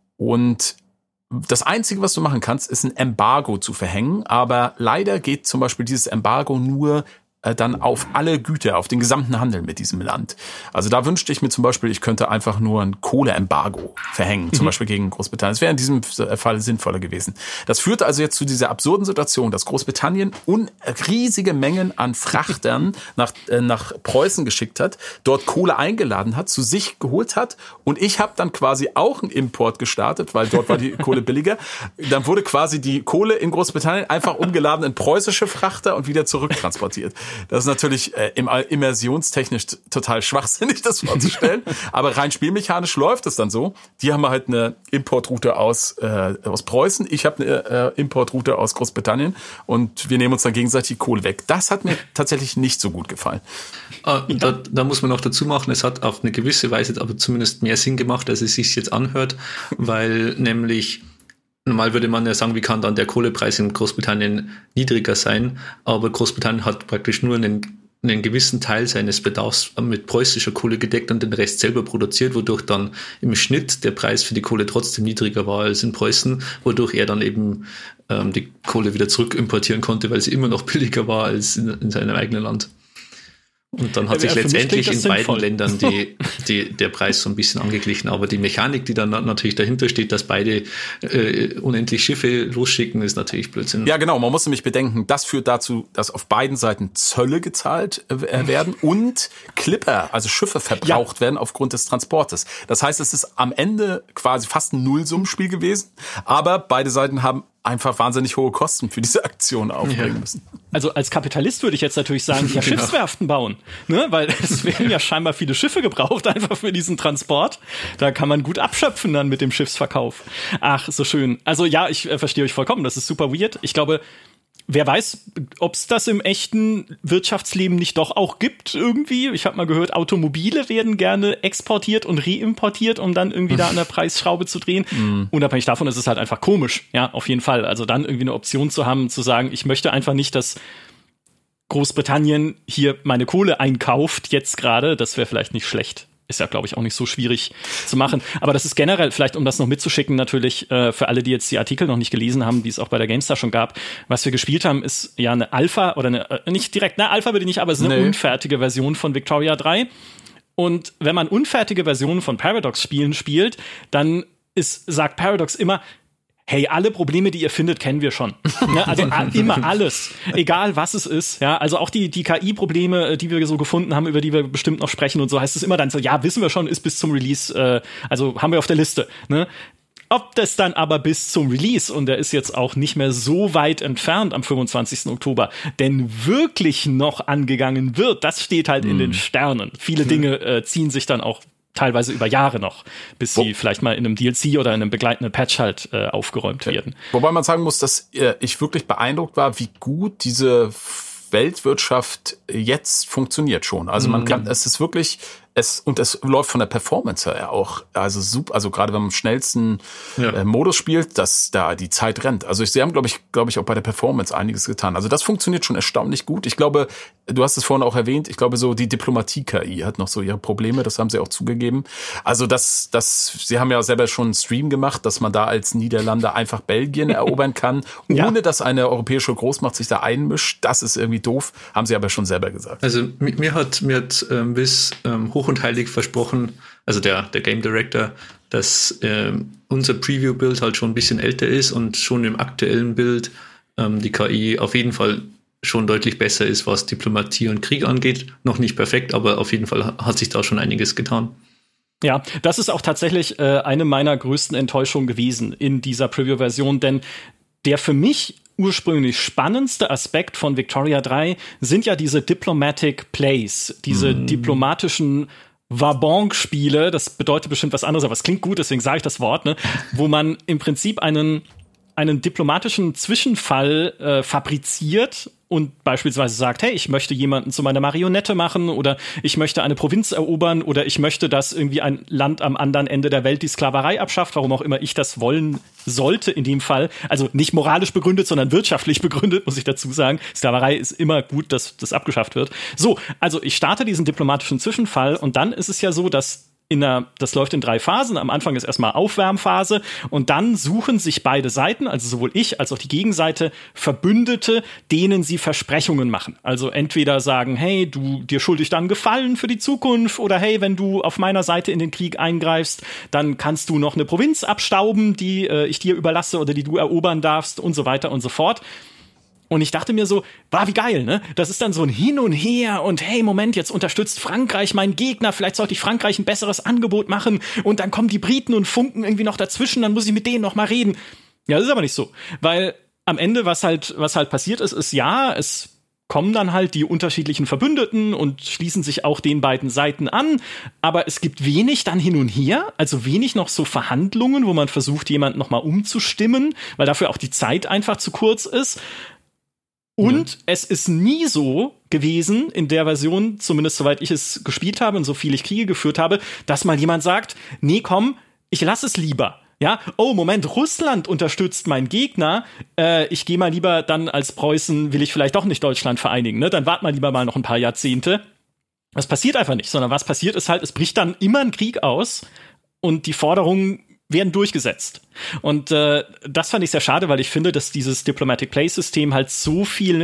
und das Einzige, was du machen kannst, ist ein Embargo zu verhängen, aber leider geht zum Beispiel dieses Embargo nur dann auf alle Güter, auf den gesamten Handel mit diesem Land. Also da wünschte ich mir zum Beispiel, ich könnte einfach nur ein Kohleembargo verhängen, zum mhm. Beispiel gegen Großbritannien. Das wäre in diesem Fall sinnvoller gewesen. Das führte also jetzt zu dieser absurden Situation, dass Großbritannien un- riesige Mengen an Frachtern nach, äh, nach Preußen geschickt hat, dort Kohle eingeladen hat, zu sich geholt hat und ich habe dann quasi auch einen Import gestartet, weil dort war die Kohle billiger. Dann wurde quasi die Kohle in Großbritannien einfach umgeladen in preußische Frachter und wieder zurücktransportiert. Das ist natürlich äh, immersionstechnisch total schwachsinnig, das vorzustellen. Aber rein spielmechanisch läuft es dann so. Die haben halt eine Importroute aus äh, aus Preußen. Ich habe eine äh, Importroute aus Großbritannien. Und wir nehmen uns dann gegenseitig die Kohle weg. Das hat mir tatsächlich nicht so gut gefallen. Ah, da, da muss man noch dazu machen, es hat auf eine gewisse Weise aber zumindest mehr Sinn gemacht, als es sich jetzt anhört. Weil nämlich... Normal würde man ja sagen, wie kann dann der Kohlepreis in Großbritannien niedriger sein? Aber Großbritannien hat praktisch nur einen, einen gewissen Teil seines Bedarfs mit preußischer Kohle gedeckt und den Rest selber produziert, wodurch dann im Schnitt der Preis für die Kohle trotzdem niedriger war als in Preußen, wodurch er dann eben ähm, die Kohle wieder zurück importieren konnte, weil sie immer noch billiger war als in, in seinem eigenen Land. Und dann hat sich ja, letztendlich in sinnvoll. beiden Ländern die, die, der Preis so ein bisschen angeglichen. Aber die Mechanik, die dann natürlich dahinter steht, dass beide äh, unendlich Schiffe losschicken, ist natürlich Blödsinn. Ja, genau. Man muss nämlich bedenken, das führt dazu, dass auf beiden Seiten Zölle gezahlt äh, werden und Clipper, also Schiffe verbraucht ja. werden aufgrund des Transportes. Das heißt, es ist am Ende quasi fast ein Nullsummenspiel gewesen. Aber beide Seiten haben einfach wahnsinnig hohe Kosten für diese Aktion aufbringen ja. müssen. Also als Kapitalist würde ich jetzt natürlich sagen, ja, genau. Schiffswerften bauen, ne? Weil es werden ja scheinbar viele Schiffe gebraucht, einfach für diesen Transport. Da kann man gut abschöpfen dann mit dem Schiffsverkauf. Ach, so schön. Also ja, ich äh, verstehe euch vollkommen, das ist super weird. Ich glaube, wer weiß, ob es das im echten Wirtschaftsleben nicht doch auch gibt irgendwie. Ich habe mal gehört, Automobile werden gerne exportiert und reimportiert, um dann irgendwie da an der Preisschraube zu drehen. Mm. Unabhängig davon ist es halt einfach komisch, ja, auf jeden Fall. Also dann irgendwie eine Option zu haben, zu sagen, ich möchte einfach nicht, dass Großbritannien hier meine Kohle einkauft, jetzt gerade. Das wäre vielleicht nicht schlecht. Ist ja, glaube ich, auch nicht so schwierig zu machen. Aber das ist generell, vielleicht um das noch mitzuschicken, natürlich äh, für alle, die jetzt die Artikel noch nicht gelesen haben, die es auch bei der GameStar schon gab. Was wir gespielt haben, ist ja eine Alpha oder eine, äh, nicht direkt, eine Alpha würde ich nicht, aber es ist eine nee. unfertige Version von Victoria drei. Und wenn man unfertige Versionen von Paradox-Spielen spielt, dann ist, sagt Paradox immer, hey, alle Probleme, die ihr findet, kennen wir schon. Ja, also immer alles, egal was es ist. Ja, also auch die, die K I-Probleme, die wir so gefunden haben, über die wir bestimmt noch sprechen und so, heißt es immer dann so, ja, wissen wir schon, ist bis zum Release, äh, also haben wir auf der Liste. Ne? Ob das dann aber bis zum Release, und der ist jetzt auch nicht mehr so weit entfernt am fünfundzwanzigsten Oktober, denn wirklich noch angegangen wird, das steht halt hm. in den Sternen. Viele hm. Dinge äh, ziehen sich dann auch teilweise über Jahre noch, bis sie Wo- vielleicht mal in einem D L C oder in einem begleitenden Patch halt äh, aufgeräumt okay. werden. Wobei man sagen muss, dass äh, ich wirklich beeindruckt war, wie gut diese Weltwirtschaft jetzt funktioniert schon. Also man kann, es ist wirklich, es, und es läuft von der Performance her auch, also super, also gerade wenn man am schnellsten ja. äh, Modus spielt, dass da die Zeit rennt. Also sie haben, glaube ich, glaube ich, auch bei der Performance einiges getan. Also das funktioniert schon erstaunlich gut. Ich glaube, du hast es vorhin auch erwähnt, ich glaube so die Diplomatie-K I hat noch so ihre Probleme, das haben sie auch zugegeben. Also das, das, sie haben ja selber schon einen Stream gemacht, dass man da als Niederlande einfach Belgien erobern kann, ja. ohne dass eine europäische Großmacht sich da einmischt. Das ist irgendwie doof, haben sie aber schon selber gesagt. Also mir hat, mir hat ähm, bis ähm, hoch und heilig versprochen, also der, der Game Director, dass ähm, unser Preview-Bild halt schon ein bisschen älter ist und schon im aktuellen Bild ähm, die K I auf jeden Fall schon deutlich besser ist, was Diplomatie und Krieg angeht. Noch nicht perfekt, aber auf jeden Fall hat sich da schon einiges getan. Ja, das ist auch tatsächlich äh, eine meiner größten Enttäuschungen gewesen in dieser Preview-Version, denn der für mich ursprünglich spannendste Aspekt von Victoria drei sind ja diese Diplomatic Plays, diese mm. diplomatischen Wabonk-Spiele, das bedeutet bestimmt was anderes, aber es klingt gut, deswegen sage ich das Wort, ne, wo man im Prinzip einen, einen diplomatischen Zwischenfall äh, fabriziert und beispielsweise sagt, hey, ich möchte jemanden zu meiner Marionette machen oder ich möchte eine Provinz erobern oder ich möchte, dass irgendwie ein Land am anderen Ende der Welt die Sklaverei abschafft, warum auch immer ich das wollen sollte in dem Fall. Also nicht moralisch begründet, sondern wirtschaftlich begründet, muss ich dazu sagen. Sklaverei ist immer gut, dass das abgeschafft wird. So, also ich starte diesen diplomatischen Zwischenfall und dann ist es ja so, dass in der, das läuft in drei Phasen. Am Anfang ist erstmal Aufwärmphase und dann suchen sich beide Seiten, also sowohl ich als auch die Gegenseite, Verbündete, denen sie Versprechungen machen. Also entweder sagen, hey, du, dir schulde ich dann Gefallen für die Zukunft oder hey, wenn du auf meiner Seite in den Krieg eingreifst, dann kannst du noch eine Provinz abstauben, die äh, ich dir überlasse oder die du erobern darfst und so weiter und so fort. Und ich dachte mir so, war wie geil, ne? Das ist dann so ein Hin und Her und hey, Moment, jetzt unterstützt Frankreich meinen Gegner, vielleicht sollte ich Frankreich ein besseres Angebot machen und dann kommen die Briten und funken irgendwie noch dazwischen, dann muss ich mit denen noch mal reden. Ja, das ist aber nicht so, weil am Ende, was halt, was halt passiert ist, ist ja, es kommen dann halt die unterschiedlichen Verbündeten und schließen sich auch den beiden Seiten an, aber es gibt wenig dann hin und her, also wenig noch so Verhandlungen, wo man versucht, jemanden noch mal umzustimmen, weil dafür auch die Zeit einfach zu kurz ist. Und ja. es ist nie so gewesen, in der Version, zumindest soweit ich es gespielt habe und so viel ich Kriege geführt habe, dass mal jemand sagt, nee, komm, ich lass es lieber. Ja, oh, Moment, Russland unterstützt meinen Gegner, äh, ich gehe mal lieber dann als Preußen, will ich vielleicht doch nicht Deutschland vereinigen, ne? Dann wart mal lieber mal noch ein paar Jahrzehnte. Das passiert einfach nicht, sondern was passiert ist halt, es bricht dann immer ein Krieg aus und die Forderungen werden durchgesetzt. Und äh, das fand ich sehr schade, weil ich finde, dass dieses Diplomatic Play-System halt so viel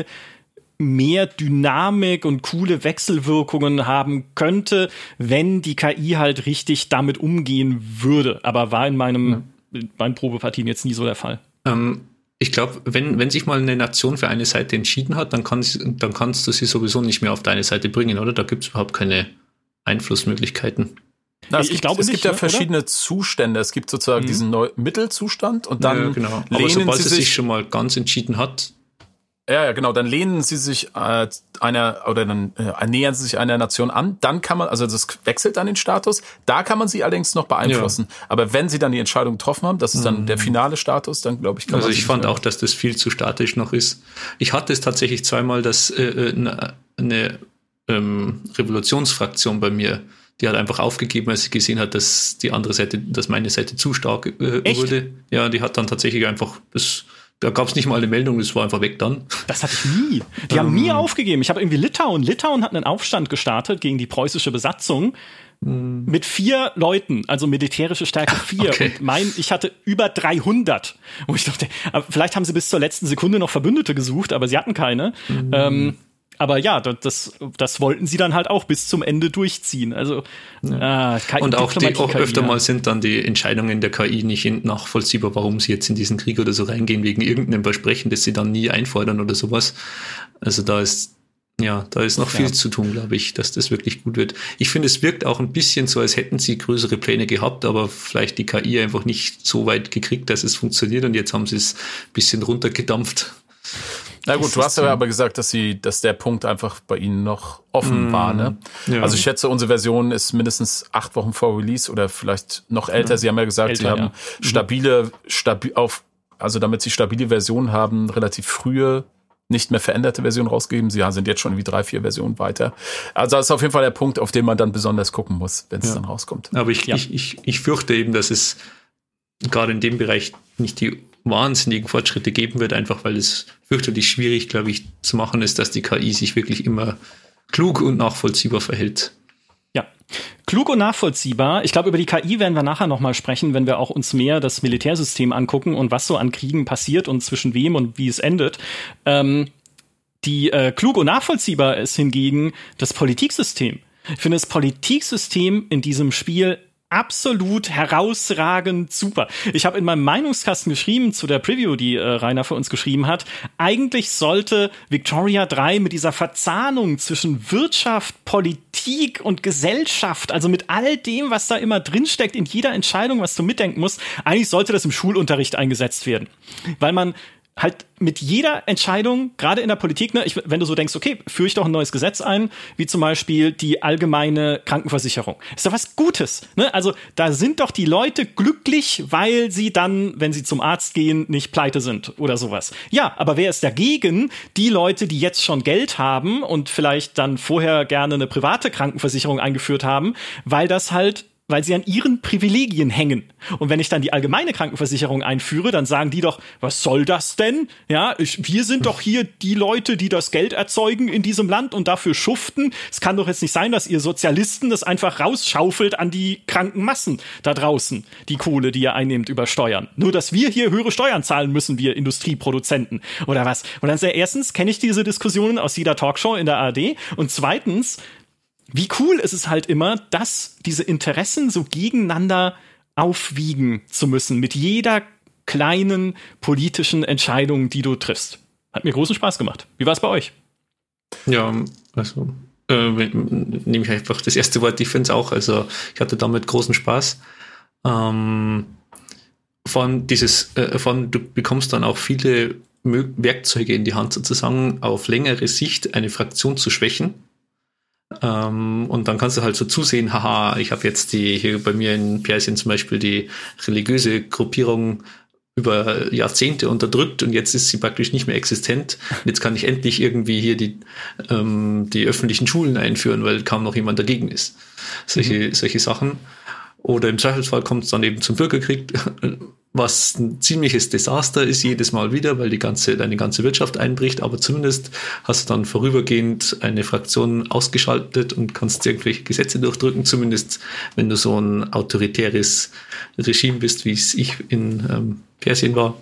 mehr Dynamik und coole Wechselwirkungen haben könnte, wenn die K I halt richtig damit umgehen würde. Aber war in meinem ja. in meinen Probepartien jetzt nie so der Fall. Ähm, ich glaube, wenn, wenn sich mal eine Nation für eine Seite entschieden hat, dann, kann sie, dann kannst du sie sowieso nicht mehr auf deine Seite bringen, oder? Da gibt es überhaupt keine Einflussmöglichkeiten. Na, es ich gibt, glaube es nicht, gibt ja ne, verschiedene oder? Zustände. Es gibt sozusagen mhm. diesen Neu- Mittelzustand und dann ja, genau. lehnen Aber sobald sie sie sich sich schon mal ganz entschieden hat. Ja, ja, genau. Dann lehnen sie sich äh, einer oder dann äh, nähern sie sich einer Nation an. Dann kann man, also das wechselt dann den Status. Da kann man sie allerdings noch beeinflussen. Ja. Aber wenn sie dann die Entscheidung getroffen haben, das ist dann mhm. der finale Status, dann glaube ich, kann also man. Also ich fand mehr. auch, dass das viel zu statisch noch ist. Ich hatte es tatsächlich zweimal, dass äh, eine, eine ähm, Revolutionsfraktion bei mir, die hat einfach aufgegeben, als sie gesehen hat, dass die andere Seite, dass meine Seite zu stark äh, wurde. Ja, die hat dann tatsächlich einfach das. Da gab es nicht mal eine Meldung, das war einfach weg dann. Das hatte ich nie. Die ähm. haben nie aufgegeben. Ich habe irgendwie Litauen. Litauen hat einen Aufstand gestartet gegen die preußische Besatzung mm. mit vier Leuten, also militärische Stärke vier. Okay. Und mein, ich hatte über dreihundert. Wo ich dachte, vielleicht haben sie bis zur letzten Sekunde noch Verbündete gesucht, aber sie hatten keine. Mm. Ähm, aber ja, das, das wollten sie dann halt auch bis zum Ende durchziehen. Also ja. äh, K I, und auch, die, auch öfter mal sind dann die Entscheidungen der K I nicht nachvollziehbar, warum sie jetzt in diesen Krieg oder so reingehen, wegen irgendeinem Versprechen, das sie dann nie einfordern oder sowas. Also da ist Ja, da ist noch viel ja. zu tun, glaube ich, dass das wirklich gut wird. Ich finde, es wirkt auch ein bisschen so, als hätten sie größere Pläne gehabt, aber vielleicht die K I einfach nicht so weit gekriegt, dass es funktioniert und jetzt haben sie es ein bisschen runtergedampft. Na gut, du hast ja aber gesagt, dass sie, dass der Punkt einfach bei ihnen noch offen mm, war, ne? Ja. Also ich schätze, unsere Version ist mindestens acht Wochen vor Release oder vielleicht noch älter. Ja. Sie haben ja gesagt, älter, sie haben ja. stabile, stabil auf, also damit sie stabile Versionen haben, relativ frühe, nicht mehr veränderte Version rausgegeben. Sie sind jetzt schon wie drei, vier Versionen weiter. Also das ist auf jeden Fall der Punkt, auf den man dann besonders gucken muss, wenn es ja. dann rauskommt. Aber ich, ja. ich, ich, ich fürchte eben, dass es gerade in dem Bereich nicht die wahnsinnigen Fortschritte geben wird, einfach weil es fürchterlich schwierig, glaube ich, zu machen ist, dass die K I sich wirklich immer klug und nachvollziehbar verhält. Ja, klug und nachvollziehbar. Ich glaube, über die K I werden wir nachher nochmal sprechen, wenn wir auch uns mehr das Militärsystem angucken und was so an Kriegen passiert und zwischen wem und wie es endet. Ähm, die äh, klug und nachvollziehbar ist hingegen das Politiksystem. Ich finde das Politiksystem in diesem Spiel absolut herausragend super. Ich habe in meinem Meinungskasten geschrieben zu der Preview, die äh, Rainer für uns geschrieben hat, eigentlich sollte Victoria drei mit dieser Verzahnung zwischen Wirtschaft, Politik und Gesellschaft, also mit all dem, was da immer drinsteckt, in jeder Entscheidung, was du mitdenken musst, eigentlich sollte das im Schulunterricht eingesetzt werden. Weil man halt mit jeder Entscheidung, gerade in der Politik, ne, ich, wenn du so denkst, okay, führe ich doch ein neues Gesetz ein, wie zum Beispiel die allgemeine Krankenversicherung. Ist doch was Gutes, ne? Also da sind doch die Leute glücklich, weil sie dann, wenn sie zum Arzt gehen, nicht pleite sind oder sowas. Ja, aber wer ist dagegen? Die Leute, die jetzt schon Geld haben und vielleicht dann vorher gerne eine private Krankenversicherung eingeführt haben, weil das halt weil sie an ihren Privilegien hängen. Und wenn ich dann die allgemeine Krankenversicherung einführe, dann sagen die doch, was soll das denn? Ja, ich, wir sind doch hier die Leute, die das Geld erzeugen in diesem Land und dafür schuften. Es kann doch jetzt nicht sein, dass ihr Sozialisten das einfach rausschaufelt an die kranken Massen da draußen, die Kohle, die ihr einnehmt über Steuern. Nur, dass wir hier höhere Steuern zahlen müssen, wir Industrieproduzenten oder was. Und dann sehr erstens kenne ich diese Diskussionen aus jeder Talkshow in der A R D und zweitens, wie cool ist es halt immer, dass diese Interessen so gegeneinander aufwiegen zu müssen mit jeder kleinen politischen Entscheidung, die du triffst. Hat mir großen Spaß gemacht. Wie war es bei euch? Ja, also äh, nehme ich einfach das erste Wort, ich finde es auch. Also ich hatte damit großen Spaß. Ähm, vor allem dieses, äh, vor allem du bekommst dann auch viele Werkzeuge in die Hand, sozusagen auf längere Sicht eine Fraktion zu schwächen. Ähm, und dann kannst du halt so zusehen, haha, ich habe jetzt die hier bei mir in Persien zum Beispiel die religiöse Gruppierung über Jahrzehnte unterdrückt und jetzt ist sie praktisch nicht mehr existent. Und jetzt kann ich endlich irgendwie hier die, ähm, die öffentlichen Schulen einführen, weil kaum noch jemand dagegen ist. Solche, mhm. solche Sachen. Oder im Zweifelsfall kommt es dann eben zum Bürgerkrieg, was ein ziemliches Desaster ist jedes Mal wieder, weil die ganze, deine ganze Wirtschaft einbricht. Aber zumindest hast du dann vorübergehend eine Fraktion ausgeschaltet und kannst irgendwelche Gesetze durchdrücken. Zumindest wenn du so ein autoritäres Regime bist, wie es ich in ähm, Persien war.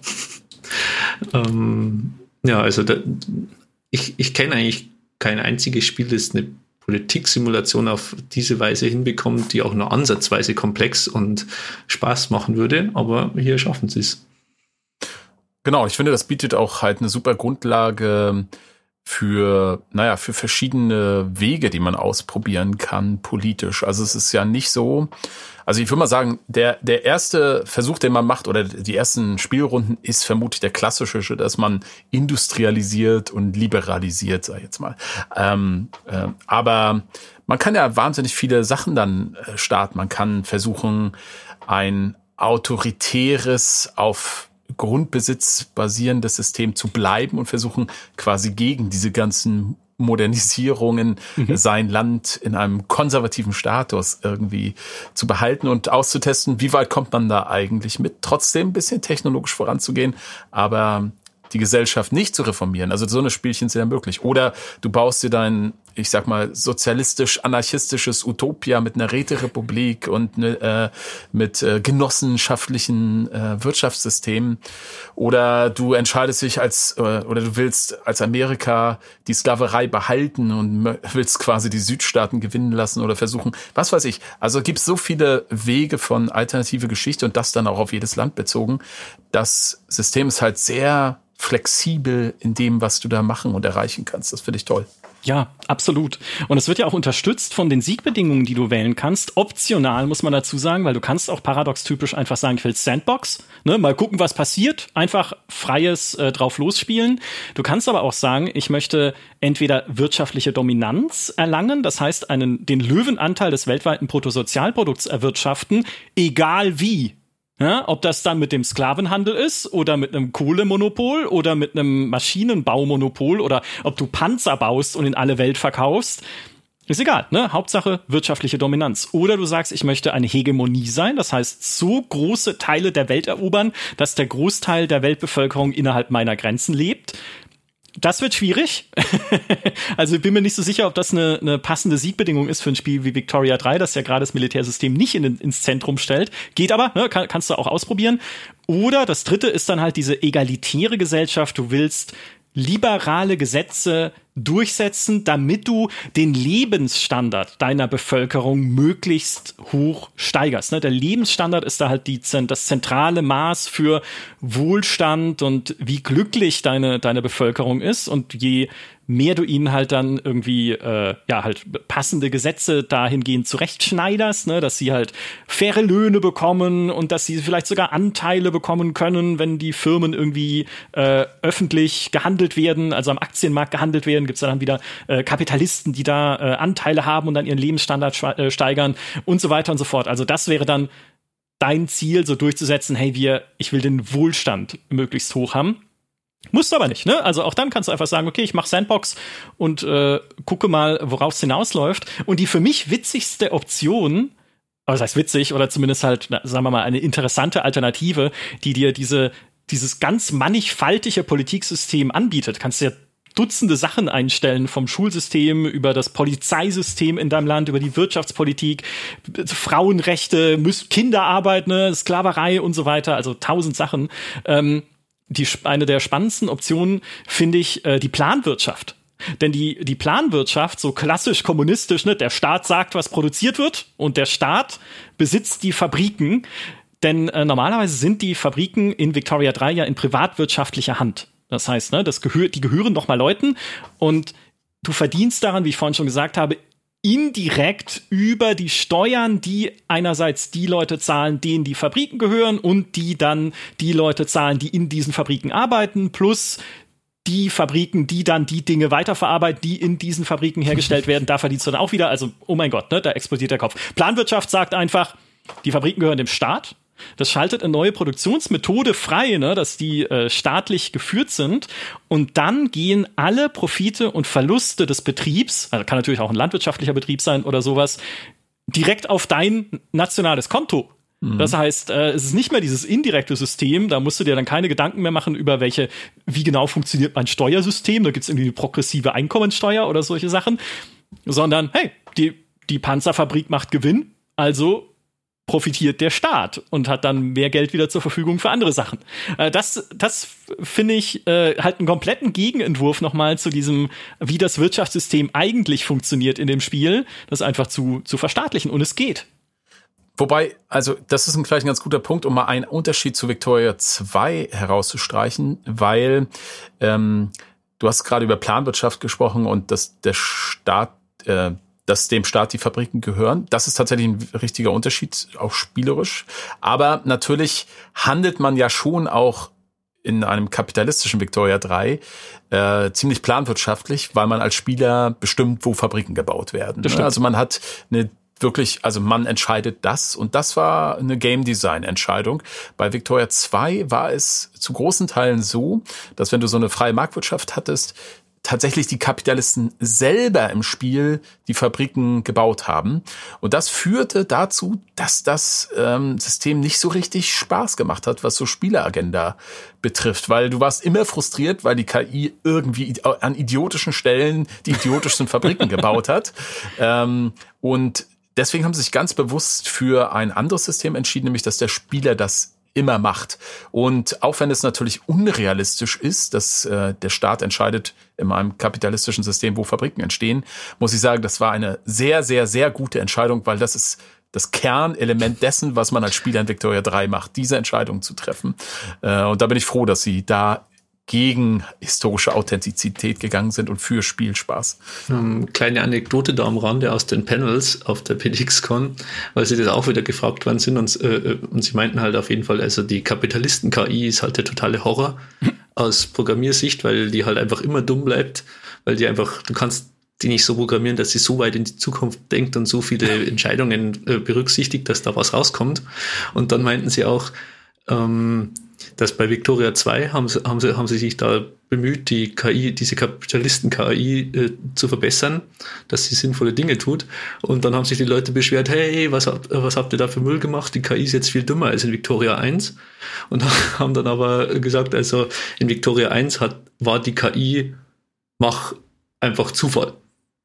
ähm, ja, also da, ich, ich kenne eigentlich kein einziges Spiel, das eine Politiksimulation auf diese Weise hinbekommt, die auch nur ansatzweise komplex und Spaß machen würde, aber hier schaffen sie es. Genau, ich finde, das bietet auch halt eine super Grundlage für, naja, für verschiedene Wege, die man ausprobieren kann politisch. Also es ist ja nicht so, also ich würde mal sagen, der der erste Versuch, den man macht, oder die ersten Spielrunden, ist vermutlich der klassische, dass man industrialisiert und liberalisiert, sag ich jetzt mal. Ähm, äh, aber man kann ja wahnsinnig viele Sachen dann äh, starten. Man kann versuchen, ein autoritäres, auf Grundbesitz basierendes System zu bleiben und versuchen quasi gegen diese ganzen Modernisierungen mhm. sein Land in einem konservativen Status irgendwie zu behalten und auszutesten, wie weit kommt man da eigentlich mit, trotzdem ein bisschen technologisch voranzugehen, aber die Gesellschaft nicht zu reformieren. Also so eine Spielchen sind ja möglich. Oder du baust dir dein, ich sag mal, sozialistisch-anarchistisches Utopia mit einer Räterepublik und ne, äh, mit äh, genossenschaftlichen äh, Wirtschaftssystemen. Oder du entscheidest dich als, äh, oder du willst als Amerika die Sklaverei behalten und willst quasi die Südstaaten gewinnen lassen oder versuchen, was weiß ich. Also gibt es so viele Wege von alternative Geschichte und das dann auch auf jedes Land bezogen. Das System ist halt sehr flexibel in dem, was du da machen und erreichen kannst. Das finde ich toll. Ja, absolut. Und es wird ja auch unterstützt von den Siegbedingungen, die du wählen kannst. Optional, muss man dazu sagen, weil du kannst auch paradox-typisch einfach sagen, ich will Sandbox, ne, mal gucken, was passiert, einfach freies äh, drauf losspielen. Du kannst aber auch sagen, ich möchte entweder wirtschaftliche Dominanz erlangen, das heißt einen den Löwenanteil des weltweiten Bruttosozialprodukts erwirtschaften, egal wie. Ja, ob das dann mit dem Sklavenhandel ist oder mit einem Kohlemonopol oder mit einem Maschinenbaumonopol oder ob du Panzer baust und in alle Welt verkaufst, ist egal, ne? Hauptsache wirtschaftliche Dominanz. Oder du sagst, ich möchte eine Hegemonie sein, das heißt so große Teile der Welt erobern, dass der Großteil der Weltbevölkerung innerhalb meiner Grenzen lebt. Das wird schwierig. Also ich bin mir nicht so sicher, ob das eine, eine passende Siegbedingung ist für ein Spiel wie Victoria drei, das ja gerade das Militärsystem nicht in, ins Zentrum stellt. Geht aber, ne, kann, kannst du auch ausprobieren. Oder das dritte ist dann halt diese egalitäre Gesellschaft. Du willst liberale Gesetze durchsetzen, damit du den Lebensstandard deiner Bevölkerung möglichst hoch steigerst. Der Lebensstandard ist da halt die, das zentrale Maß für Wohlstand und wie glücklich deine, deine Bevölkerung ist. Und je mehr du ihnen halt dann irgendwie äh, ja halt passende Gesetze dahingehend zurechtschneiderst, ne, dass sie halt faire Löhne bekommen und dass sie vielleicht sogar Anteile bekommen können, wenn die Firmen irgendwie äh, öffentlich gehandelt werden, also am Aktienmarkt gehandelt werden, gibt's dann wieder äh, Kapitalisten, die da äh, Anteile haben und dann ihren Lebensstandard schwa- äh, steigern und so weiter und so fort. Also das wäre dann dein Ziel, so durchzusetzen, hey, wir, ich will den Wohlstand möglichst hoch haben. Musst du aber nicht, ne? Also auch dann kannst du einfach sagen, okay, ich mache Sandbox und äh, gucke mal, worauf es hinausläuft. Und die für mich witzigste Option, also das heißt witzig, oder zumindest halt, na, sagen wir mal, eine interessante Alternative, die dir diese dieses ganz mannigfaltige Politiksystem anbietet. Kannst du ja Dutzende Sachen einstellen, vom Schulsystem über das Polizeisystem in deinem Land, über die Wirtschaftspolitik, Frauenrechte, Kinderarbeit, ne, Sklaverei und so weiter, also tausend Sachen. Ähm, Die, eine der spannendsten Optionen finde ich äh, die Planwirtschaft. Denn die, die Planwirtschaft, so klassisch kommunistisch, ne, der Staat sagt, was produziert wird und der Staat besitzt die Fabriken. Denn äh, normalerweise sind die Fabriken in Victoria drei ja in privatwirtschaftlicher Hand. Das heißt, ne, das gehör, die gehören noch mal Leuten und du verdienst daran, wie ich vorhin schon gesagt habe, indirekt über die Steuern, die einerseits die Leute zahlen, denen die Fabriken gehören und die dann die Leute zahlen, die in diesen Fabriken arbeiten, plus die Fabriken, die dann die Dinge weiterverarbeiten, die in diesen Fabriken hergestellt werden. Da verdienst du dann auch wieder. Also, oh mein Gott, ne, da explodiert der Kopf. Planwirtschaft sagt einfach, die Fabriken gehören dem Staat. Das schaltet eine neue Produktionsmethode frei, ne, dass die äh, staatlich geführt sind. Und dann gehen alle Profite und Verluste des Betriebs, also kann natürlich auch ein landwirtschaftlicher Betrieb sein oder sowas, direkt auf dein nationales Konto. Mhm. Das heißt, äh, es ist nicht mehr dieses indirekte System, da musst du dir dann keine Gedanken mehr machen über welche, wie genau funktioniert mein Steuersystem, da gibt's irgendwie eine progressive Einkommensteuer oder solche Sachen, sondern hey, die, die Panzerfabrik macht Gewinn, also profitiert der Staat und hat dann mehr Geld wieder zur Verfügung für andere Sachen. Äh, das, das finde ich äh, halt einen kompletten Gegenentwurf nochmal zu diesem, wie das Wirtschaftssystem eigentlich funktioniert in dem Spiel, das einfach zu, zu verstaatlichen. Und es geht. Wobei, also das ist vielleicht ein ganz guter Punkt, um mal einen Unterschied zu Victoria zwei herauszustreichen, weil ähm, du hast gerade über Planwirtschaft gesprochen und dass der Staat äh, dass dem Staat die Fabriken gehören. Das ist tatsächlich ein richtiger Unterschied, auch spielerisch. Aber natürlich handelt man ja schon auch in einem kapitalistischen Victoria drei äh, ziemlich planwirtschaftlich, weil man als Spieler bestimmt, wo Fabriken gebaut werden. Ne? Also man hat eine wirklich, also man entscheidet das und das war eine Game Design Entscheidung. Bei Victoria zwei war es zu großen Teilen so, dass wenn du so eine freie Marktwirtschaft hattest, tatsächlich die Kapitalisten selber im Spiel die Fabriken gebaut haben. Und das führte dazu, dass das ähm, System nicht so richtig Spaß gemacht hat, was so Spieleragenda betrifft. Weil du warst immer frustriert, weil die K I irgendwie an idiotischen Stellen die idiotischsten Fabriken gebaut hat. Ähm, und deswegen haben sie sich ganz bewusst für ein anderes System entschieden, nämlich dass der Spieler das immer macht. Und auch wenn es natürlich unrealistisch ist, dass äh, der Staat entscheidet in einem kapitalistischen System, wo Fabriken entstehen, muss ich sagen, das war eine sehr, sehr, sehr gute Entscheidung, weil das ist das Kernelement dessen, was man als Spieler in Victoria drei macht, diese Entscheidung zu treffen. Äh, und da bin ich froh, dass sie da gegen historische Authentizität gegangen sind und für Spielspaß. Ähm, kleine Anekdote da am Rande aus den Panels auf der PDXCon, weil sie das auch wieder gefragt worden sind und, äh, und sie meinten halt auf jeden Fall, also die Kapitalisten-K I ist halt der totale Horror aus Programmiersicht, weil die halt einfach immer dumm bleibt, weil die einfach, du kannst die nicht so programmieren, dass sie so weit in die Zukunft denkt und so viele Entscheidungen äh, berücksichtigt, dass da was rauskommt. Und dann meinten sie auch, ähm, dass bei Victoria zwei haben sie, haben sie, haben sie sich da bemüht, die K I, diese Kapitalisten-K I äh, zu verbessern, dass sie sinnvolle Dinge tut. Und dann haben sich die Leute beschwert, hey, was, hab, was habt ihr da für Müll gemacht? Die K I ist jetzt viel dümmer als in Victoria eins. Und haben dann aber gesagt, also in Victoria eins hat, war die K I, mach einfach Zufall.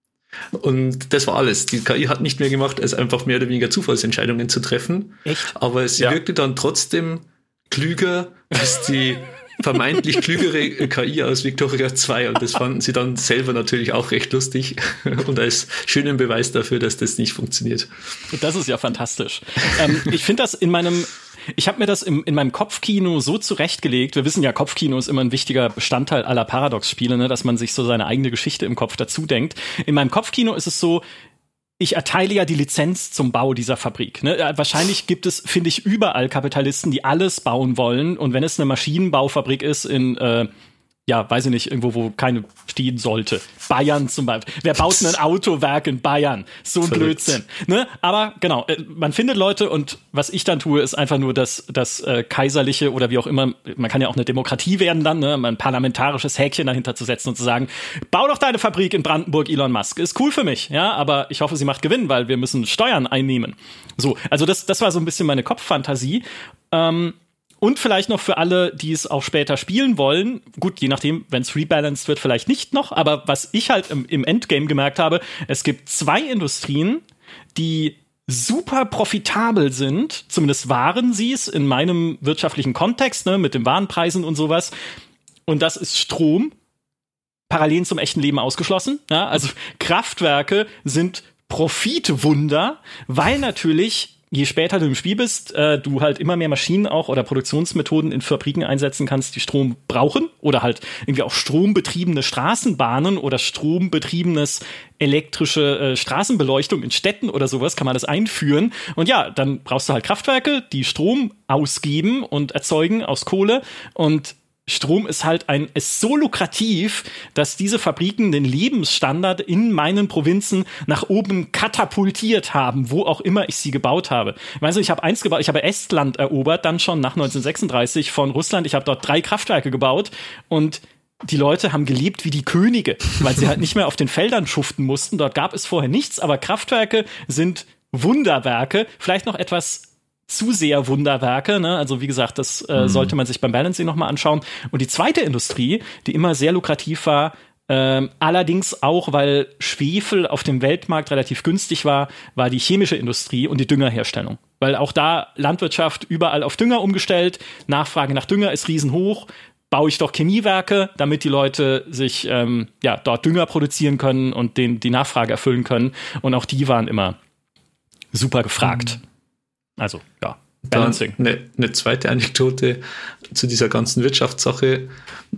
Und das war alles. Die K I hat nicht mehr gemacht, als einfach mehr oder weniger Zufallsentscheidungen zu treffen. Echt? Aber sie Ja. wirkte dann trotzdem klüger als die vermeintlich klügere K I aus Victoria zwei. Und das fanden sie dann selber natürlich auch recht lustig und als schönen Beweis dafür, dass das nicht funktioniert. Das ist ja fantastisch. ähm, ich finde das in meinem Ich habe mir das im, in meinem Kopfkino so zurechtgelegt. Wir wissen ja, Kopfkino ist immer ein wichtiger Bestandteil aller Paradox-Spiele, ne, dass man sich so seine eigene Geschichte im Kopf dazu denkt. In meinem Kopfkino ist es so, ich erteile ja die Lizenz zum Bau dieser Fabrik. Ne? Wahrscheinlich gibt es, finde ich, überall Kapitalisten, die alles bauen wollen. Und wenn es eine Maschinenbaufabrik ist in, äh, ja, weiß ich nicht, irgendwo, wo keine stehen sollte. Bayern zum Beispiel. Wer baut ein Autowerk in Bayern? So ein Verrückt. Blödsinn. Ne? Aber genau, man findet Leute und was ich dann tue, ist einfach nur das, das äh, kaiserliche oder wie auch immer, man kann ja auch eine Demokratie werden dann, ne? Ein parlamentarisches Häkchen dahinter zu setzen und zu sagen, bau doch deine Fabrik in Brandenburg, Elon Musk. Ist cool für mich, ja, aber ich hoffe, sie macht Gewinn, weil wir müssen Steuern einnehmen. So, also das, das war so ein bisschen meine Kopffantasie. Ähm, Und vielleicht noch für alle, die es auch später spielen wollen, gut, je nachdem, wenn es rebalanced wird, vielleicht nicht noch, aber was ich halt im, im Endgame gemerkt habe, es gibt zwei Industrien, die super profitabel sind, zumindest waren sie es in meinem wirtschaftlichen Kontext, ne, mit den Warenpreisen und sowas, und das ist Strom, Parallelen zum echten Leben ausgeschlossen, ja, also Kraftwerke sind Profitwunder, weil natürlich je später du im Spiel bist, äh, du halt immer mehr Maschinen auch oder Produktionsmethoden in Fabriken einsetzen kannst, die Strom brauchen oder halt irgendwie auch strombetriebene Straßenbahnen oder strombetriebenes elektrische äh, Straßenbeleuchtung in Städten oder sowas kann man das einführen. Und ja, dann brauchst du halt Kraftwerke, die Strom ausgeben und erzeugen aus Kohle und Strom ist halt ein, ist so lukrativ, dass diese Fabriken den Lebensstandard in meinen Provinzen nach oben katapultiert haben, wo auch immer ich sie gebaut habe. Weißt du, ich habe eins gebaut, ich habe Estland erobert, dann schon nach neunzehnhundertsechsunddreißig von Russland. Ich habe dort drei Kraftwerke gebaut und die Leute haben gelebt wie die Könige, weil sie halt nicht mehr auf den Feldern schuften mussten. Dort gab es vorher nichts, aber Kraftwerke sind Wunderwerke, vielleicht noch etwas zu sehr Wunderwerke, ne? Also wie gesagt, das äh, mhm. sollte man sich beim Balancing nochmal anschauen. Und die zweite Industrie, die immer sehr lukrativ war, ähm, allerdings auch, weil Schwefel auf dem Weltmarkt relativ günstig war, war die chemische Industrie und die Düngerherstellung. Weil auch da Landwirtschaft überall auf Dünger umgestellt, Nachfrage nach Dünger ist riesenhoch, baue ich doch Chemiewerke, damit die Leute sich ähm, ja dort Dünger produzieren können und den, die Nachfrage erfüllen können. Und auch die waren immer super gefragt. Mhm. Also, ja, Balancing. Eine, eine zweite Anekdote zu dieser ganzen Wirtschaftssache.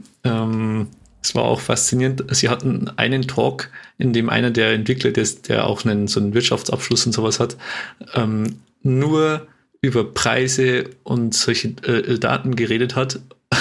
Ähm, es war auch faszinierend. Sie hatten einen Talk, in dem einer der Entwickler, des, der auch einen, so einen Wirtschaftsabschluss und sowas hat, ähm, nur über Preise und solche äh, Daten geredet hat.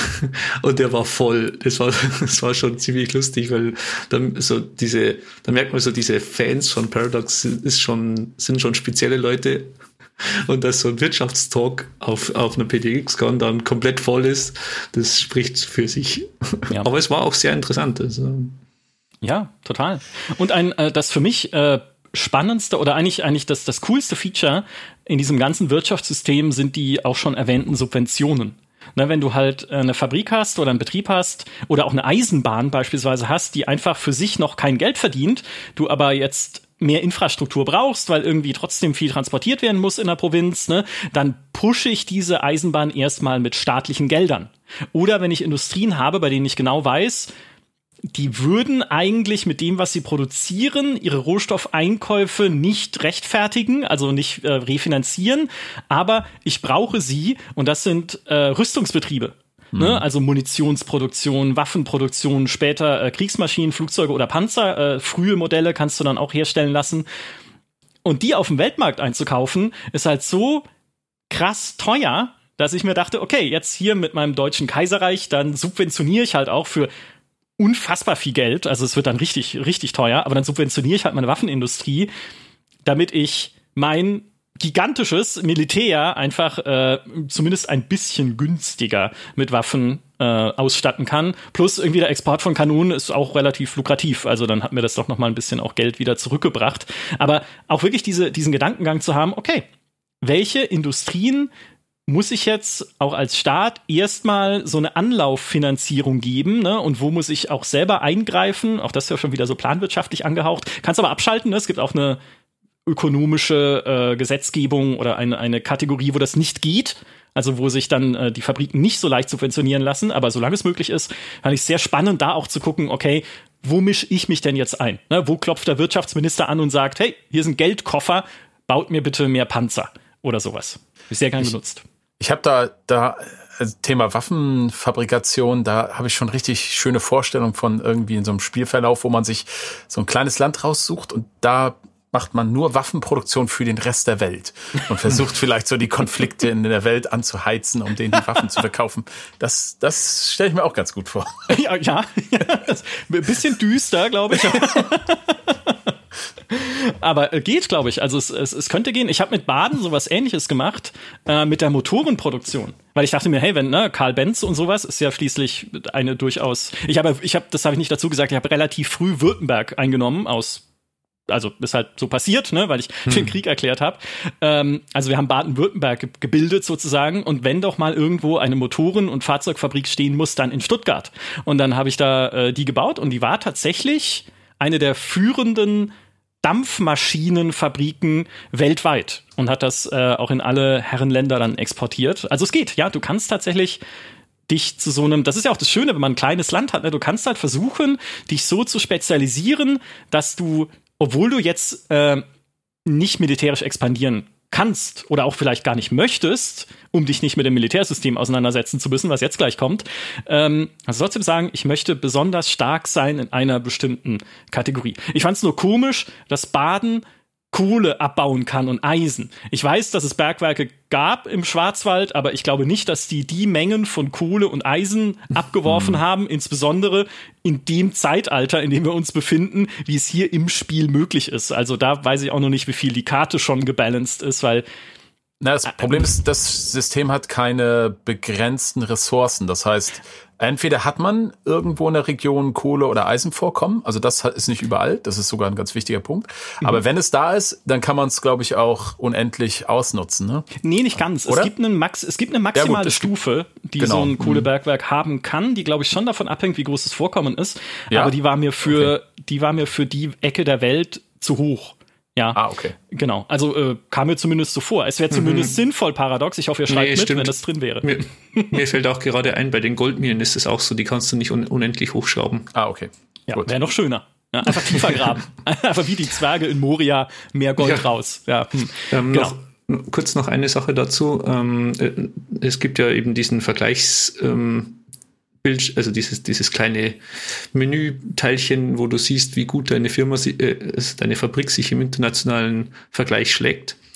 Und der war voll. Das war, das war schon ziemlich lustig, weil dann so diese, da merkt man so, diese Fans von Paradox ist schon, sind schon spezielle Leute. Und dass so ein Wirtschaftstalk auf, auf einer PDXCon dann komplett voll ist, das spricht für sich. Ja. Aber es war auch sehr interessant. Also. Ja, total. Und ein, äh, das für mich äh, spannendste oder eigentlich, eigentlich das, das coolste Feature in diesem ganzen Wirtschaftssystem sind die auch schon erwähnten Subventionen. Ne, wenn du halt eine Fabrik hast oder einen Betrieb hast oder auch eine Eisenbahn beispielsweise hast, die einfach für sich noch kein Geld verdient, du aber jetzt mehr Infrastruktur brauchst, weil irgendwie trotzdem viel transportiert werden muss in der Provinz, ne, dann pushe ich diese Eisenbahn erstmal mit staatlichen Geldern. Oder wenn ich Industrien habe, bei denen ich genau weiß, die würden eigentlich mit dem, was sie produzieren, ihre Rohstoffeinkäufe nicht rechtfertigen, also nicht äh, refinanzieren, aber ich brauche sie und das sind äh, Rüstungsbetriebe. Mhm. Ne? Also Munitionsproduktion, Waffenproduktion, später äh, Kriegsmaschinen, Flugzeuge oder Panzer, äh, frühe Modelle kannst du dann auch herstellen lassen. Und die auf dem Weltmarkt einzukaufen, ist halt so krass teuer, dass ich mir dachte, okay, jetzt hier mit meinem deutschen Kaiserreich, dann subventioniere ich halt auch für unfassbar viel Geld, also es wird dann richtig, richtig teuer, aber dann subventioniere ich halt meine Waffenindustrie, damit ich mein gigantisches Militär einfach äh, zumindest ein bisschen günstiger mit Waffen äh, ausstatten kann. Plus irgendwie der Export von Kanonen ist auch relativ lukrativ, also dann hat mir das doch noch mal ein bisschen auch Geld wieder zurückgebracht. Aber auch wirklich diese, diesen Gedankengang zu haben, okay, welche Industrien muss ich jetzt auch als Staat erstmal so eine Anlauffinanzierung geben, ne? Und wo muss ich auch selber eingreifen? Auch das ist ja schon wieder so planwirtschaftlich angehaucht. Kannst aber abschalten, ne? Es gibt auch eine ökonomische äh, Gesetzgebung oder eine, eine Kategorie, wo das nicht geht. Also wo sich dann äh, die Fabriken nicht so leicht subventionieren lassen. Aber solange es möglich ist, fand ich es sehr spannend, da auch zu gucken, okay, wo mische ich mich denn jetzt ein? Ne? Wo klopft der Wirtschaftsminister an und sagt, hey, hier ist ein Geldkoffer, baut mir bitte mehr Panzer oder sowas. Ist sehr gern genutzt. Ich habe da, da also Thema Waffenfabrikation, da habe ich schon richtig schöne Vorstellungen von irgendwie in so einem Spielverlauf, wo man sich so ein kleines Land raussucht und da macht man nur Waffenproduktion für den Rest der Welt und versucht vielleicht so die Konflikte in der Welt anzuheizen, um denen die Waffen zu verkaufen. Das, das stelle ich mir auch ganz gut vor. Ja, ja, ein bisschen düster, glaube ich. Aber äh, geht, glaube ich. Also es, es, es könnte gehen. Ich habe mit Baden sowas Ähnliches gemacht, äh, mit der Motorenproduktion. Weil ich dachte mir, hey, wenn, ne, Karl Benz und sowas ist ja schließlich eine durchaus, ich habe, ich habe, das habe ich nicht dazu gesagt, ich habe relativ früh Württemberg eingenommen aus, also ist halt so passiert, ne, weil ich hm. den Krieg erklärt habe. Ähm, also wir haben Baden-Württemberg ge- gebildet sozusagen und wenn doch mal irgendwo eine Motoren- und Fahrzeugfabrik stehen muss, dann in Stuttgart. Und dann habe ich da äh, die gebaut und die war tatsächlich eine der führenden Dampfmaschinenfabriken weltweit und hat das äh, auch in alle Herrenländer dann exportiert. Also es geht, ja, du kannst tatsächlich dich zu so einem, das ist ja auch das Schöne, wenn man ein kleines Land hat, ne, du kannst halt versuchen, dich so zu spezialisieren, dass du, obwohl du jetzt äh, nicht militärisch expandieren kannst oder auch vielleicht gar nicht möchtest, um dich nicht mit dem Militärsystem auseinandersetzen zu müssen, was jetzt gleich kommt, ähm, also trotzdem sagen, ich möchte besonders stark sein in einer bestimmten Kategorie. Ich fand es nur komisch, dass Baden Kohle abbauen kann und Eisen. Ich weiß, dass es Bergwerke gab im Schwarzwald, aber ich glaube nicht, dass die die Mengen von Kohle und Eisen abgeworfen haben, insbesondere in dem Zeitalter, in dem wir uns befinden, wie es hier im Spiel möglich ist. Also da weiß ich auch noch nicht, wie viel die Karte schon gebalanced ist, weil Na, das Problem ist, das System hat keine begrenzten Ressourcen. Das heißt, entweder hat man irgendwo in der Region Kohle- oder Eisenvorkommen, also das ist nicht überall, das ist sogar ein ganz wichtiger Punkt. Mhm. Aber wenn es da ist, dann kann man es, glaube ich, auch unendlich ausnutzen. Ne? Nee, nicht ganz. Oder? Es gibt, einen Max, es gibt eine maximale ja, gut, Stufe, die genau. so ein Kohlebergwerk mhm. haben kann, die, glaube ich, schon davon abhängt, wie groß das Vorkommen ist. Ja? Aber die war mir für, okay. die war mir für die Ecke der Welt zu hoch. Ja, ah, okay. Genau. Also äh, kam mir zumindest so vor. Es wäre zumindest mhm. sinnvoll paradox. Ich hoffe, ihr schreibt nee, mit, stimmt. wenn das drin wäre. Mir, mir fällt auch gerade ein, bei den Goldminen ist es auch so, die kannst du nicht un- unendlich hochschrauben. Ah, okay. Ja, wäre noch schöner. Ja, einfach tiefer graben. Einfach wie die Zwerge in Moria, mehr Gold ja. raus. Ja. Hm. Ähm, genau. noch, kurz noch eine Sache dazu. Ähm, es gibt ja eben diesen Vergleichs... Ähm, Bild, also dieses, dieses kleine Menüteilchen, wo du siehst, wie gut deine Firma, äh, deine Fabrik sich im internationalen Vergleich schlägt.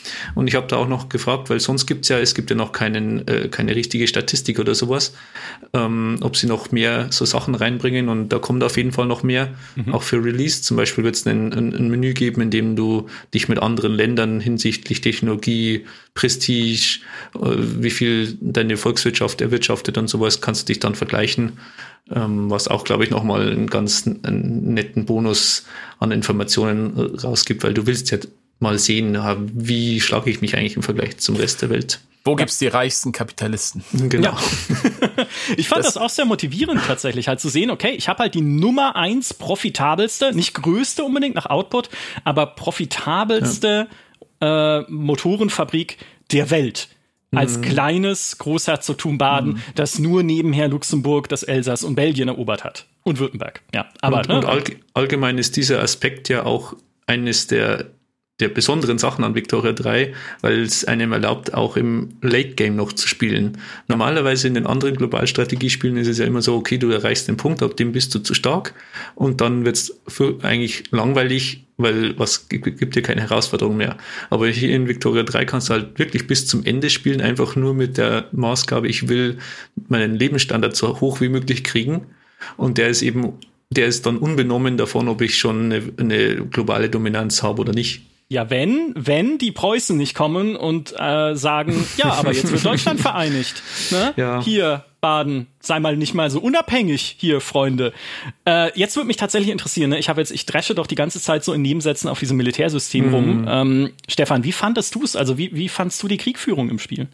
Und ich habe da auch noch gefragt, weil sonst gibt's ja, es gibt ja noch keinen, äh, keine richtige Statistik oder sowas, ähm, ob sie noch mehr so Sachen reinbringen, und da kommt auf jeden Fall noch mehr, mhm. auch für Release. Zum Beispiel wird es ein, ein, ein Menü geben, in dem du dich mit anderen Ländern hinsichtlich Technologie, Prestige, äh, wie viel deine Volkswirtschaft erwirtschaftet und sowas, kannst du dich dann vergleichen, ähm, was auch, glaube ich, nochmal einen ganz einen netten Bonus an Informationen äh, rausgibt, weil du willst ja mal sehen, wie schlage ich mich eigentlich im Vergleich zum Rest der Welt. Wo gibt's die reichsten Kapitalisten? Genau. Ja. Ich fand das, das auch sehr motivierend tatsächlich, halt zu sehen, okay, ich habe halt die Nummer eins profitabelste, nicht größte unbedingt nach Output, aber profitabelste ja. äh, Motorenfabrik der Welt. Als mhm. kleines Großherzogtum Baden, mhm. das nur nebenher Luxemburg, das Elsass und Belgien erobert hat. Und Württemberg, ja. Aber, und, ne? und allg- allgemein ist dieser Aspekt ja auch eines der der besonderen Sachen an Victoria drei, weil es einem erlaubt, auch im Late-Game noch zu spielen. Normalerweise in den anderen Globalstrategiespielen ist es ja immer so, okay, du erreichst den Punkt, ab dem bist du zu stark, und dann wird es eigentlich langweilig, weil was gibt, gibt dir keine Herausforderung mehr. Aber hier in Victoria drei kannst du halt wirklich bis zum Ende spielen, einfach nur mit der Maßgabe, ich will meinen Lebensstandard so hoch wie möglich kriegen, und der ist eben, der ist dann unbenommen davon, ob ich schon eine, eine globale Dominanz habe oder nicht. Ja, wenn, wenn die Preußen nicht kommen und äh, sagen, ja, aber jetzt wird Deutschland vereinigt. Ne? Ja. Hier, Baden, sei mal nicht mal so unabhängig hier, Freunde. Äh, jetzt würde mich tatsächlich interessieren, ne? Ich habe jetzt, ich dresche doch die ganze Zeit so in Nebensätzen auf diesem Militärsystem mhm. rum. Ähm, Stefan, wie fandest du es? Also wie, wie fandst du die Kriegführung im Spiel?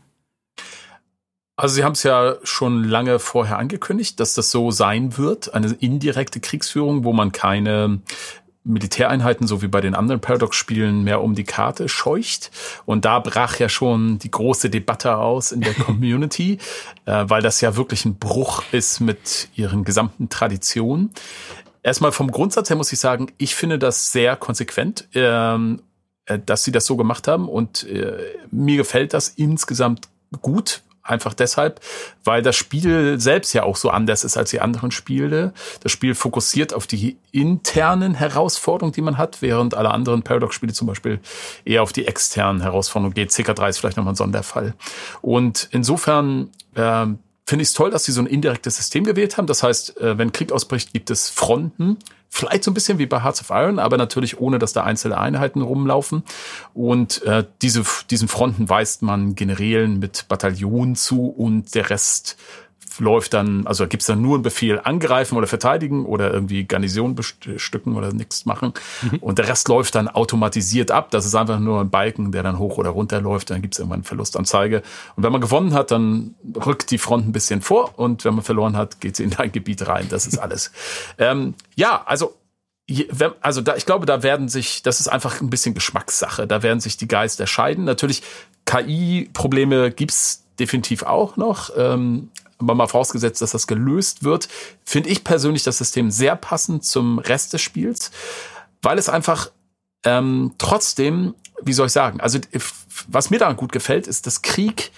Also sie haben es ja schon lange vorher angekündigt, dass das so sein wird, eine indirekte Kriegsführung, wo man keine Militäreinheiten, so wie bei den anderen Paradox-Spielen, mehr um die Karte scheucht. Und da brach ja schon die große Debatte aus in der Community, äh, weil das ja wirklich ein Bruch ist mit ihren gesamten Traditionen. Erstmal vom Grundsatz her muss ich sagen, ich finde das sehr konsequent, ähm, dass sie das so gemacht haben, und äh, mir gefällt das insgesamt gut. Einfach deshalb, weil das Spiel selbst ja auch so anders ist als die anderen Spiele. Das Spiel fokussiert auf die internen Herausforderungen, die man hat, während alle anderen Paradox-Spiele zum Beispiel eher auf die externen Herausforderungen geht. C K drei ist vielleicht nochmal ein Sonderfall. Und insofern äh, finde ich es toll, dass sie so ein indirektes System gewählt haben. Das heißt, äh, wenn Krieg ausbricht, gibt es Fronten. Vielleicht so ein bisschen wie bei Hearts of Iron, aber natürlich ohne, dass da einzelne Einheiten rumlaufen. Und äh, diese diesen Fronten weist man Generälen mit Bataillonen zu, und der Rest läuft dann, also gibt's dann nur einen Befehl, angreifen oder verteidigen oder irgendwie Garnison bestücken oder nichts machen. Mhm. Und der Rest läuft dann automatisiert ab. Das ist einfach nur ein Balken, der dann hoch oder runter läuft. Dann gibt's irgendwann eine Verlustanzeige. Und wenn man gewonnen hat, dann rückt die Front ein bisschen vor. Und wenn man verloren hat, geht sie in ein Gebiet rein. Das ist alles. ähm, ja, also Also da, ich glaube, da werden sich, das ist einfach ein bisschen Geschmackssache. Da werden sich die Geister scheiden. Natürlich, K I-Probleme gibt's definitiv auch noch. Ähm, aber mal vorausgesetzt, dass das gelöst wird, finde ich persönlich das System sehr passend zum Rest des Spiels, weil es einfach ähm, trotzdem, wie soll ich sagen, also was mir daran gut gefällt, ist, dass Krieg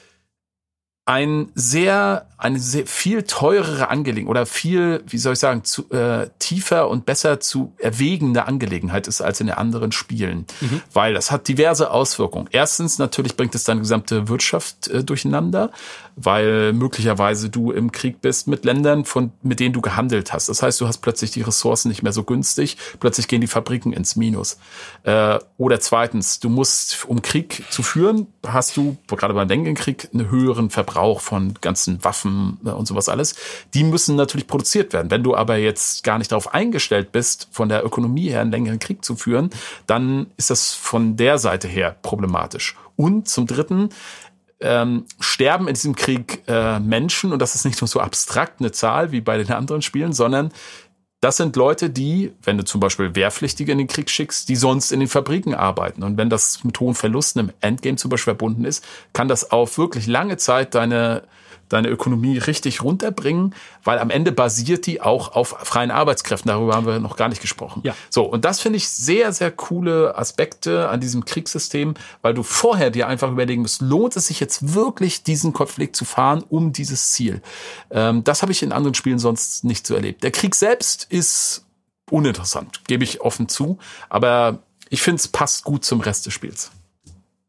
ein sehr, eine sehr viel teurere Angelegenheit oder viel, wie soll ich sagen, zu, äh, tiefer und besser zu erwägende Angelegenheit ist als in den anderen Spielen. Mhm. Weil das hat diverse Auswirkungen. Erstens, natürlich bringt es deine gesamte Wirtschaft äh, durcheinander, weil möglicherweise du im Krieg bist mit Ländern, von, mit denen du gehandelt hast. Das heißt, du hast plötzlich die Ressourcen nicht mehr so günstig, plötzlich gehen die Fabriken ins Minus. Äh, oder zweitens, du musst, um Krieg zu führen, hast du, gerade beim längeren Krieg, einen höheren Verbrauch von ganzen Waffen und sowas alles. Die müssen natürlich produziert werden. Wenn du aber jetzt gar nicht darauf eingestellt bist, von der Ökonomie her einen längeren Krieg zu führen, dann ist das von der Seite her problematisch. Und zum Dritten, ähm, sterben in diesem Krieg äh, Menschen, und das ist nicht nur so abstrakt eine Zahl wie bei den anderen Spielen, sondern das sind Leute, die, wenn du zum Beispiel Wehrpflichtige in den Krieg schickst, die sonst in den Fabriken arbeiten. Und wenn das mit hohen Verlusten im Endgame zum Beispiel verbunden ist, kann das auf wirklich lange Zeit deine, deine Ökonomie richtig runterbringen, weil am Ende basiert die auch auf freien Arbeitskräften. Darüber haben wir noch gar nicht gesprochen. Ja. So, und das finde ich sehr, sehr coole Aspekte an diesem Kriegssystem, weil du vorher dir einfach überlegen musst, lohnt es sich jetzt wirklich, diesen Konflikt zu fahren, um dieses Ziel? Ähm, das habe ich in anderen Spielen sonst nicht so erlebt. Der Krieg selbst ist uninteressant, gebe ich offen zu, aber ich finde, es passt gut zum Rest des Spiels.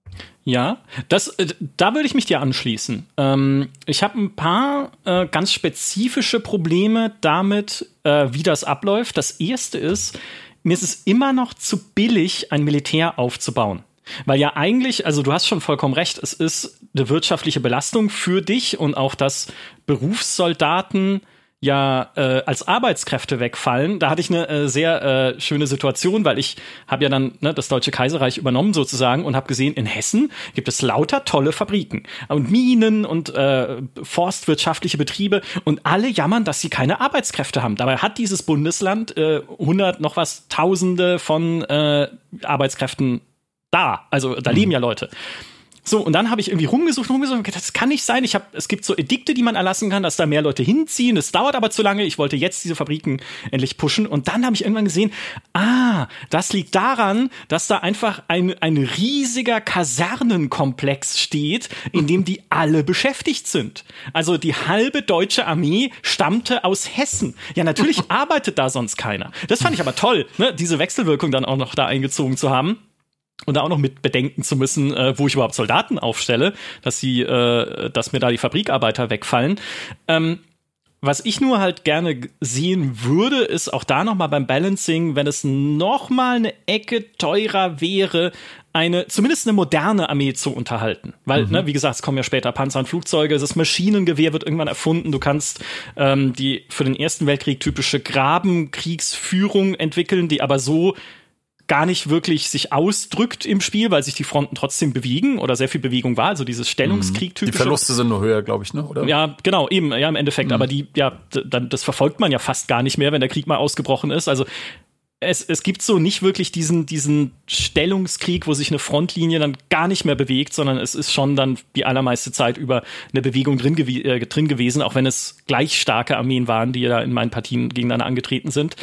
Ja, das, äh, da würde ich mich dir anschließen. Ähm, ich habe ein paar äh, ganz spezifische Probleme damit, äh, wie das abläuft. Das erste ist, mir ist es immer noch zu billig, ein Militär aufzubauen. Weil ja eigentlich, also du hast schon vollkommen recht, es ist eine wirtschaftliche Belastung für dich und auch, dass Berufssoldaten ja äh, als Arbeitskräfte wegfallen. Da hatte ich eine äh, sehr äh, schöne Situation, weil ich habe ja dann ne, das Deutsche Kaiserreich übernommen sozusagen und habe gesehen, in Hessen gibt es lauter tolle Fabriken und Minen und äh, forstwirtschaftliche Betriebe und alle jammern, dass sie keine Arbeitskräfte haben. Dabei hat dieses Bundesland äh, hundert noch was Tausende von äh, Arbeitskräften da. Also da leben ja Leute. So, und dann habe ich irgendwie rumgesucht, rumgesucht, okay, das kann nicht sein. Ich hab, es gibt so Edikte, die man erlassen kann, dass da mehr Leute hinziehen. Das dauert aber zu lange. Ich wollte jetzt diese Fabriken endlich pushen. Und dann habe ich irgendwann gesehen, ah, das liegt daran, dass da einfach ein, ein riesiger Kasernenkomplex steht, in dem die alle beschäftigt sind. Also die halbe deutsche Armee stammte aus Hessen. Ja, natürlich arbeitet da sonst keiner. Das fand ich aber toll, ne, diese Wechselwirkung dann auch noch da eingezogen zu haben. Und da auch noch mit bedenken zu müssen, äh, wo ich überhaupt Soldaten aufstelle, dass sie, äh, dass mir da die Fabrikarbeiter wegfallen. Ähm, was ich nur halt gerne sehen würde, ist auch da nochmal beim Balancing, wenn es nochmal eine Ecke teurer wäre, eine, zumindest eine moderne Armee zu unterhalten. Weil, mhm. ne, wie gesagt, es kommen ja später Panzer und Flugzeuge, das Maschinengewehr wird irgendwann erfunden, du kannst ähm, die für den Ersten Weltkrieg typische Grabenkriegsführung entwickeln, die aber so gar nicht wirklich sich ausdrückt im Spiel, weil sich die Fronten trotzdem bewegen oder sehr viel Bewegung war, also dieses Stellungskrieg-typische. Die Verluste sind nur höher, glaube ich, ne? Oder? Ja, genau, eben, ja, im Endeffekt. Mhm. Aber die, ja, dann, das verfolgt man ja fast gar nicht mehr, wenn der Krieg mal ausgebrochen ist. Also es, es gibt so nicht wirklich diesen, diesen Stellungskrieg, wo sich eine Frontlinie dann gar nicht mehr bewegt, sondern es ist schon dann die allermeiste Zeit über eine Bewegung drin, gew- äh, drin gewesen, auch wenn es gleich starke Armeen waren, die da in meinen Partien gegeneinander angetreten sind.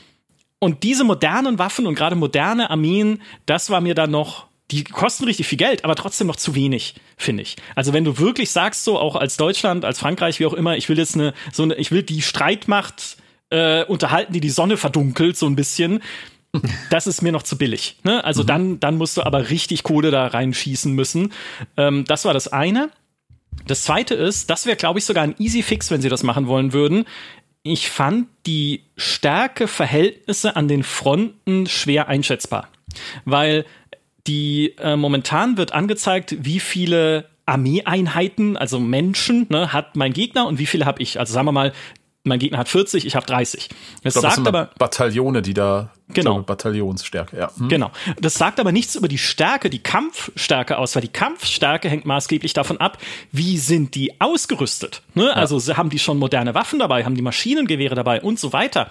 Und diese modernen Waffen und gerade moderne Armeen, das war mir dann noch, die kosten richtig viel Geld, aber trotzdem noch zu wenig, finde ich. Also wenn du wirklich sagst, so auch als Deutschland, als Frankreich, wie auch immer, ich will jetzt eine, so eine, ich will die Streitmacht äh, unterhalten, die die Sonne verdunkelt, so ein bisschen, das ist mir noch zu billig. Ne? Also mhm. dann, dann musst du aber richtig Kohle da reinschießen müssen. Ähm, das war das eine. Das zweite ist, das wäre, glaube ich, sogar ein Easy Fix, wenn sie das machen wollen würden. Ich fand die Stärkeverhältnisse an den Fronten schwer einschätzbar, weil die äh, momentan wird angezeigt, wie viele Armeeeinheiten, also Menschen, ne, hat mein Gegner und wie viele habe ich. Also sagen wir mal, mein Gegner hat vierzig, ich habe dreißig. Das ich glaub, sagt das aber Bataillone, die da genau Bataillonsstärke, ja. Hm. Genau. Das sagt aber nichts über die Stärke, die Kampfstärke aus, weil die Kampfstärke hängt maßgeblich davon ab, wie sind die ausgerüstet. Ne? Ja. Also haben die schon moderne Waffen dabei, haben die Maschinengewehre dabei und so weiter.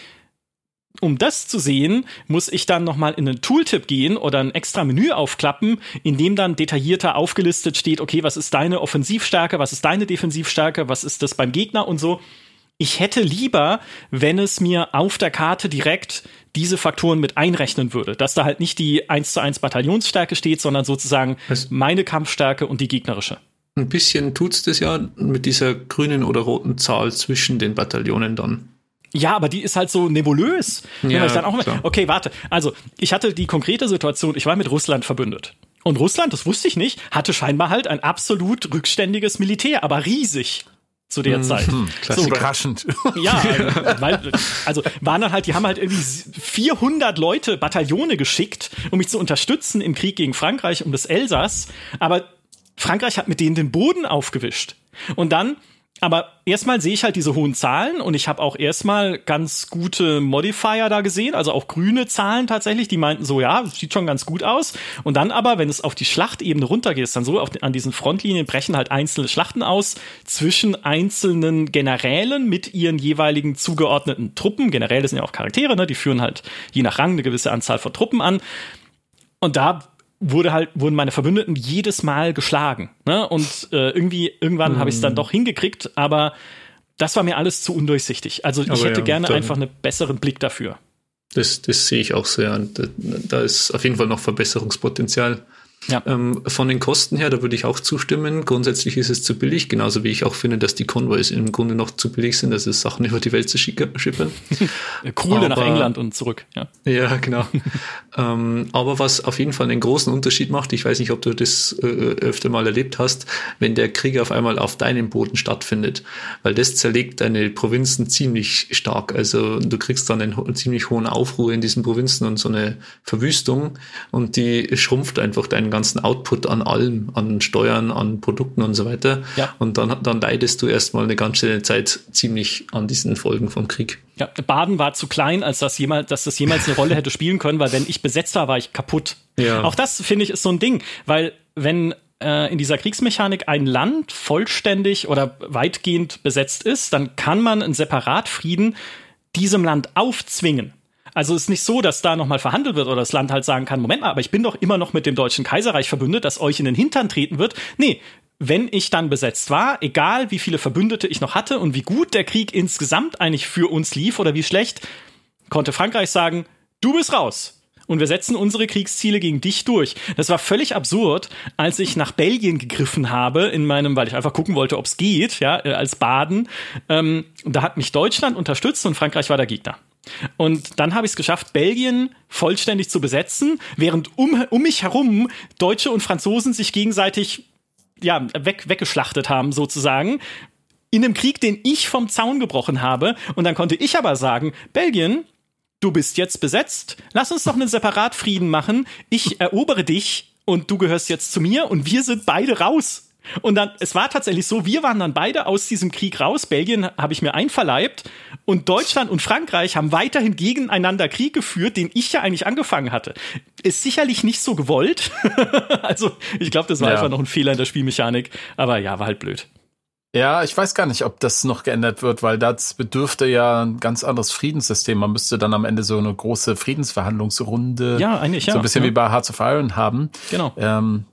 Um das zu sehen, muss ich dann nochmal in einen Tooltip gehen oder ein extra Menü aufklappen, in dem dann detaillierter aufgelistet steht, okay, was ist deine Offensivstärke, was ist deine Defensivstärke, was ist das beim Gegner und so. Ich hätte lieber, wenn es mir auf der Karte direkt diese Faktoren mit einrechnen würde, dass da halt nicht die eins zu eins Bataillonsstärke steht, sondern sozusagen was? Meine Kampfstärke und die gegnerische. Ein bisschen tut's das ja mit dieser grünen oder roten Zahl zwischen den Bataillonen dann. Ja, aber die ist halt so nebulös. Ja, ich dann auch klar. Okay, warte. Also, ich hatte die konkrete Situation, ich war mit Russland verbündet. Und Russland, das wusste ich nicht, hatte scheinbar halt ein absolut rückständiges Militär, aber riesig. Zu der Zeit. Hm, so überraschend. Ja, weil, also waren dann halt, die haben halt irgendwie vierhundert Leute, Bataillone geschickt, um mich zu unterstützen im Krieg gegen Frankreich um das Elsass. Aber Frankreich hat mit denen den Boden aufgewischt. Und dann, aber erstmal sehe ich halt diese hohen Zahlen und ich habe auch erstmal ganz gute Modifier da gesehen, also auch grüne Zahlen tatsächlich, die meinten so, ja, sieht schon ganz gut aus. Und dann aber, wenn es auf die Schlachtebene runtergeht, ist dann so, auf, an diesen Frontlinien brechen halt einzelne Schlachten aus zwischen einzelnen Generälen mit ihren jeweiligen zugeordneten Truppen. Generäle sind ja auch Charaktere, ne? Die führen halt je nach Rang eine gewisse Anzahl von Truppen an. Und da wurde halt, wurden meine Verbündeten jedes Mal geschlagen. Ne? Und äh, irgendwie, irgendwann hm. habe ich es dann doch hingekriegt, aber das war mir alles zu undurchsichtig. Also ich aber hätte ja, gerne einfach einen besseren Blick dafür. Das, das sehe ich auch so, ja. Da, da ist auf jeden Fall noch Verbesserungspotenzial. Ja. Ähm, von den Kosten her, da würde ich auch zustimmen. Grundsätzlich ist es zu billig, genauso wie ich auch finde, dass die Konvois im Grunde noch zu billig sind, also Sachen über die Welt zu schippern. Kohle nach England und zurück. Ja, ja genau. ähm, aber was auf jeden Fall einen großen Unterschied macht, ich weiß nicht, ob du das äh, öfter mal erlebt hast, wenn der Krieg auf einmal auf deinem Boden stattfindet, weil das zerlegt deine Provinzen ziemlich stark. Also du kriegst dann einen ho- ziemlich hohen Aufruhr in diesen Provinzen und so eine Verwüstung und die schrumpft einfach deinen ganzen Output an allem, an Steuern, an Produkten und so weiter. Ja. Und dann, dann leidest du erstmal eine ganze Zeit ziemlich an diesen Folgen vom Krieg. Ja, Baden war zu klein, als das jemals, dass das jemals eine Rolle hätte spielen können, weil wenn ich besetzt war, war ich kaputt. Ja. Auch das, finde ich, ist so ein Ding, weil wenn äh, in dieser Kriegsmechanik ein Land vollständig oder weitgehend besetzt ist, dann kann man einen Separatfrieden diesem Land aufzwingen. Also es ist nicht so, dass da nochmal verhandelt wird oder das Land halt sagen kann, Moment mal, aber ich bin doch immer noch mit dem Deutschen Kaiserreich verbündet, das euch in den Hintern treten wird. Nee, wenn ich dann besetzt war, egal wie viele Verbündete ich noch hatte und wie gut der Krieg insgesamt eigentlich für uns lief oder wie schlecht, konnte Frankreich sagen, du bist raus. Und wir setzen unsere Kriegsziele gegen dich durch. Das war völlig absurd, als ich nach Belgien gegriffen habe, in meinem, weil ich einfach gucken wollte, ob es geht, ja, als Baden. Ähm, da hat mich Deutschland unterstützt und Frankreich war der Gegner. Und dann habe ich es geschafft, Belgien vollständig zu besetzen, während um, um mich herum Deutsche und Franzosen sich gegenseitig ja, weg, weggeschlachtet haben, sozusagen. In einem Krieg, den ich vom Zaun gebrochen habe. Und dann konnte ich aber sagen, Belgien, du bist jetzt besetzt, lass uns doch einen Separatfrieden machen. Ich erobere dich und du gehörst jetzt zu mir und wir sind beide raus. Und dann, es war tatsächlich so, wir waren dann beide aus diesem Krieg raus. Belgien habe ich mir einverleibt und Deutschland und Frankreich haben weiterhin gegeneinander Krieg geführt, den ich ja eigentlich angefangen hatte. Ist sicherlich nicht so gewollt. Also ich glaube, das war ja. einfach noch ein Fehler in der Spielmechanik. Aber ja, war halt blöd. Ja, ich weiß gar nicht, ob das noch geändert wird, weil das bedürfte ja ein ganz anderes Friedenssystem. Man müsste dann am Ende so eine große Friedensverhandlungsrunde, ja, eigentlich, ja, so ein bisschen ja. wie bei Hearts of Iron haben. Genau. Ähm,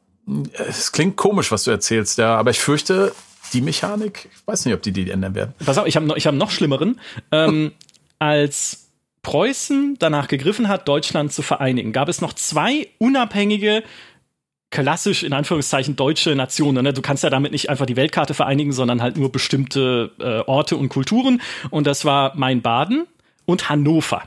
es klingt komisch, was du erzählst, ja, aber ich fürchte, die Mechanik, ich weiß nicht, ob die die ändern werden. Pass auf, ich habe noch, ich hab noch schlimmeren. Ähm, als Preußen danach gegriffen hat, Deutschland zu vereinigen, gab es noch zwei unabhängige, klassisch in Anführungszeichen deutsche Nationen. Ne? Du kannst ja damit nicht einfach die Weltkarte vereinigen, sondern halt nur bestimmte äh, Orte und Kulturen. Und das war Mainbaden und Hannover.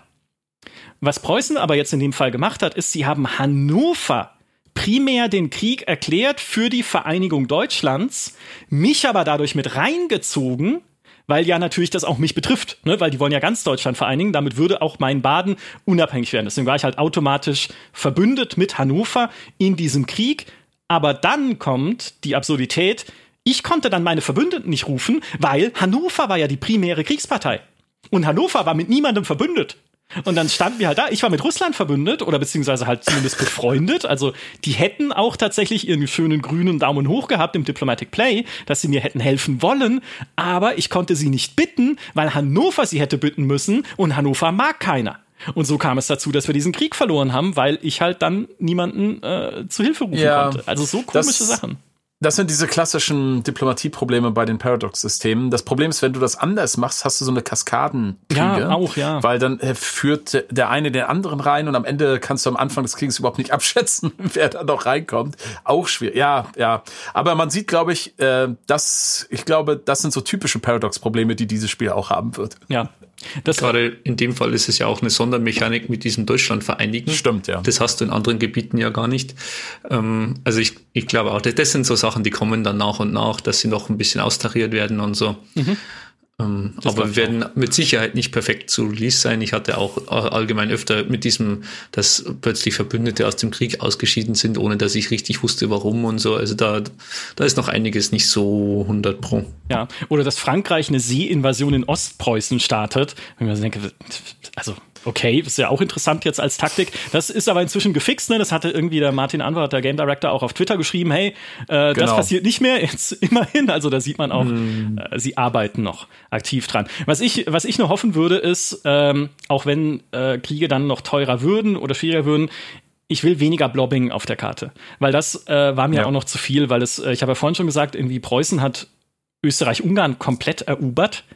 Was Preußen aber jetzt in dem Fall gemacht hat, ist, sie haben Hannover primär den Krieg erklärt für die Vereinigung Deutschlands, mich aber dadurch mit reingezogen, weil ja natürlich das auch mich betrifft, ne? Weil die wollen ja ganz Deutschland vereinigen, damit würde auch Mainbaden unabhängig werden. Deswegen war ich halt automatisch verbündet mit Hannover in diesem Krieg, aber dann kommt die Absurdität, ich konnte dann meine Verbündeten nicht rufen, weil Hannover war ja die primäre Kriegspartei und Hannover war mit niemandem verbündet. Und dann standen wir halt da. Ich war mit Russland verbündet oder beziehungsweise halt zumindest befreundet. Also die hätten auch tatsächlich ihren schönen grünen Daumen hoch gehabt im Diplomatic Play, dass sie mir hätten helfen wollen. Aber ich konnte sie nicht bitten, weil Hannover sie hätte bitten müssen und Hannover mag keiner. Und so kam es dazu, dass wir diesen Krieg verloren haben, weil ich halt dann niemanden äh, zu Hilfe rufen ja, konnte. Also so komische das Sachen. Das sind diese klassischen Diplomatieprobleme bei den Paradox-Systemen. Das Problem ist, wenn du das anders machst, hast du so eine Kaskadenkriege. Ja, auch, ja. Weil dann äh, führt der eine den anderen rein und am Ende kannst du am Anfang des Krieges überhaupt nicht abschätzen, wer da noch reinkommt. Auch schwierig. Ja, ja. Aber man sieht, glaube ich, äh, dass, ich glaube, das sind so typische Paradox-Probleme, die dieses Spiel auch haben wird. Ja. Das Gerade in dem Fall ist es ja auch eine Sondermechanik mit diesem Deutschland vereinigen. Stimmt, ja. Das hast du in anderen Gebieten ja gar nicht. Ähm, also ich, ich glaube auch, das sind so Sachen, die kommen dann nach und nach, dass sie noch ein bisschen austariert werden und so. Mhm. Ähm, aber werden mit Sicherheit nicht perfekt zu Release sein. Ich hatte auch allgemein öfter mit diesem, dass plötzlich Verbündete aus dem Krieg ausgeschieden sind, ohne dass ich richtig wusste, warum und so. Also da, da ist noch einiges nicht so hundert pro. Ja, oder dass Frankreich eine Seeinvasion in Ostpreußen startet. Wenn man denke, also okay, ist ja auch interessant jetzt als Taktik. Das ist aber inzwischen gefixt, ne? Das hatte irgendwie der Martin Anwart, der Game Director, auch auf Twitter geschrieben, hey, äh, genau. Das passiert nicht mehr, jetzt immerhin. Also da sieht man auch, mm. äh, sie arbeiten noch aktiv dran. Was ich, was ich nur hoffen würde, ist, ähm, auch wenn äh, Kriege dann noch teurer würden oder schwieriger würden, ich will weniger Blobbing auf der Karte. Weil das äh, war mir ja. auch noch zu viel, weil es, äh, ich habe ja vorhin schon gesagt, irgendwie Preußen hat Österreich-Ungarn komplett erobert.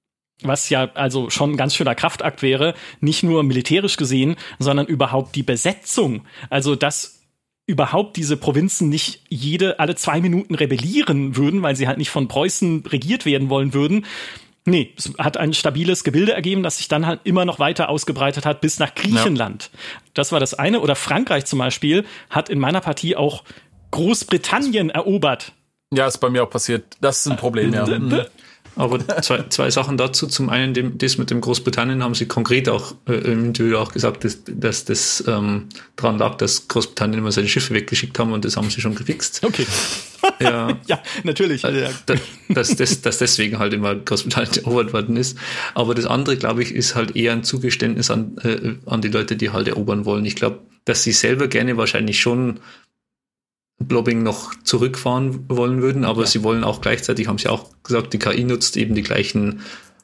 Was ja also schon ein ganz schöner Kraftakt wäre, nicht nur militärisch gesehen, sondern überhaupt die Besetzung. Also, dass überhaupt diese Provinzen nicht jede, alle zwei Minuten rebellieren würden, weil sie halt nicht von Preußen regiert werden wollen würden. Nee, es hat ein stabiles Gebilde ergeben, das sich dann halt immer noch weiter ausgebreitet hat bis nach Griechenland. Ja. Das war das eine. Oder Frankreich zum Beispiel hat in meiner Partie auch Großbritannien erobert. Ja, ist bei mir auch passiert. Das ist ein Problem, ja. Mhm. Aber zwei, zwei Sachen dazu. Zum einen, dem, das mit dem Großbritannien haben sie konkret auch äh, im Interview auch gesagt, dass, dass das ähm, daran lag, dass Großbritannien immer seine Schiffe weggeschickt haben und das haben sie schon gefixt. Okay. Ja, ja natürlich. Äh, ja. Dass, dass, dass deswegen halt immer Großbritannien erobert worden ist. Aber das andere, glaube ich, ist halt eher ein Zugeständnis an, äh, an die Leute, die halt erobern wollen. Ich glaube, dass sie selber gerne wahrscheinlich schon Blobbing noch zurückfahren wollen würden, aber ja. sie wollen auch gleichzeitig, haben sie auch gesagt, die K I nutzt eben die gleichen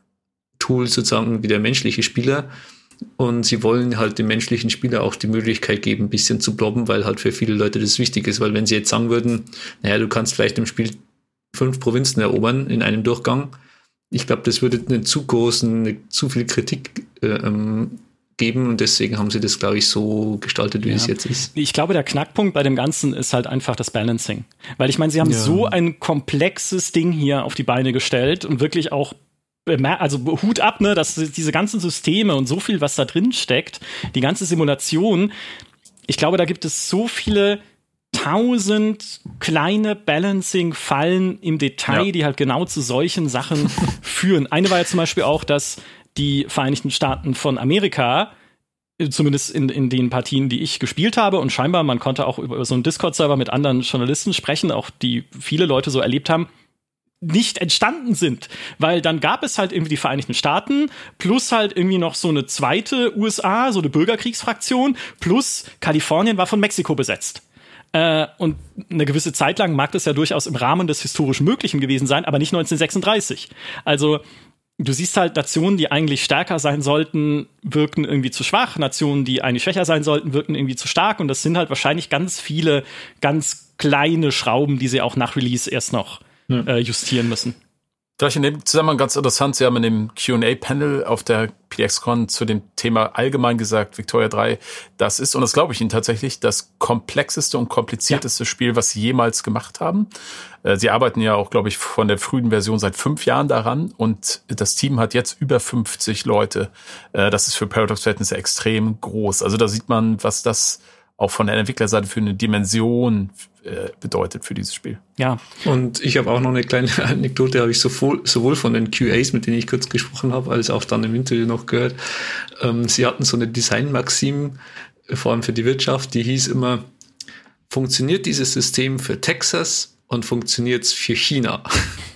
Tools sozusagen wie der menschliche Spieler und sie wollen halt dem menschlichen Spieler auch die Möglichkeit geben, ein bisschen zu blobben, weil halt für viele Leute das wichtig ist, weil wenn sie jetzt sagen würden, naja, du kannst vielleicht im Spiel fünf Provinzen erobern in einem Durchgang, ich glaube, das würde einen zu großen, eine, zu viel Kritik äh, ähm, geben und deswegen haben sie das, glaube ich, so gestaltet, wie ja. es jetzt ist. Ich glaube, der Knackpunkt bei dem Ganzen ist halt einfach das Balancing. Weil ich meine, sie haben ja. so ein komplexes Ding hier auf die Beine gestellt und wirklich auch, also Hut ab, ne, dass diese ganzen Systeme und so viel, was da drin steckt, die ganze Simulation, ich glaube, da gibt es so viele tausend kleine Balancing-Fallen im Detail, ja. die halt genau zu solchen Sachen führen. Eine war ja zum Beispiel auch, dass die Vereinigten Staaten von Amerika, zumindest in, in den Partien, die ich gespielt habe, und scheinbar, man konnte auch über so einen Discord-Server mit anderen Journalisten sprechen, auch die viele Leute so erlebt haben, nicht entstanden sind. Weil dann gab es halt irgendwie die Vereinigten Staaten plus halt irgendwie noch so eine zweite U S A, so eine Bürgerkriegsfraktion, plus Kalifornien war von Mexiko besetzt. Äh, und eine gewisse Zeit lang mag das ja durchaus im Rahmen des historisch Möglichen gewesen sein, aber nicht neunzehnhundertsechsunddreißig. Also du siehst halt, Nationen, die eigentlich stärker sein sollten, wirken irgendwie zu schwach. Nationen, die eigentlich schwächer sein sollten, wirken irgendwie zu stark. Und das sind halt wahrscheinlich ganz viele, ganz kleine Schrauben, die sie auch nach Release erst noch hm. äh, justieren müssen. Vielleicht in dem Zusammenhang ganz interessant, Sie haben in dem Q and A-Panel auf der P D X-Con zu dem Thema allgemein gesagt, Victoria drei, das ist, und das glaube ich Ihnen tatsächlich, das komplexeste und komplizierteste ja. Spiel, was Sie jemals gemacht haben. Sie arbeiten ja auch, glaube ich, von der frühen Version seit fünf Jahren daran und das Team hat jetzt über fünfzig Leute. Das ist für Paradox-Verhältnisse extrem groß. Also da sieht man, was das auch von der Entwicklerseite für eine Dimension äh, bedeutet für dieses Spiel. Ja. Und ich habe auch noch eine kleine Anekdote, habe ich sowohl, sowohl von den Q As, mit denen ich kurz gesprochen habe, als auch dann im Interview noch gehört. Ähm, sie hatten so eine Design-Maxim, vor allem für die Wirtschaft, die hieß immer, funktioniert dieses System für Texas und funktioniert es für China?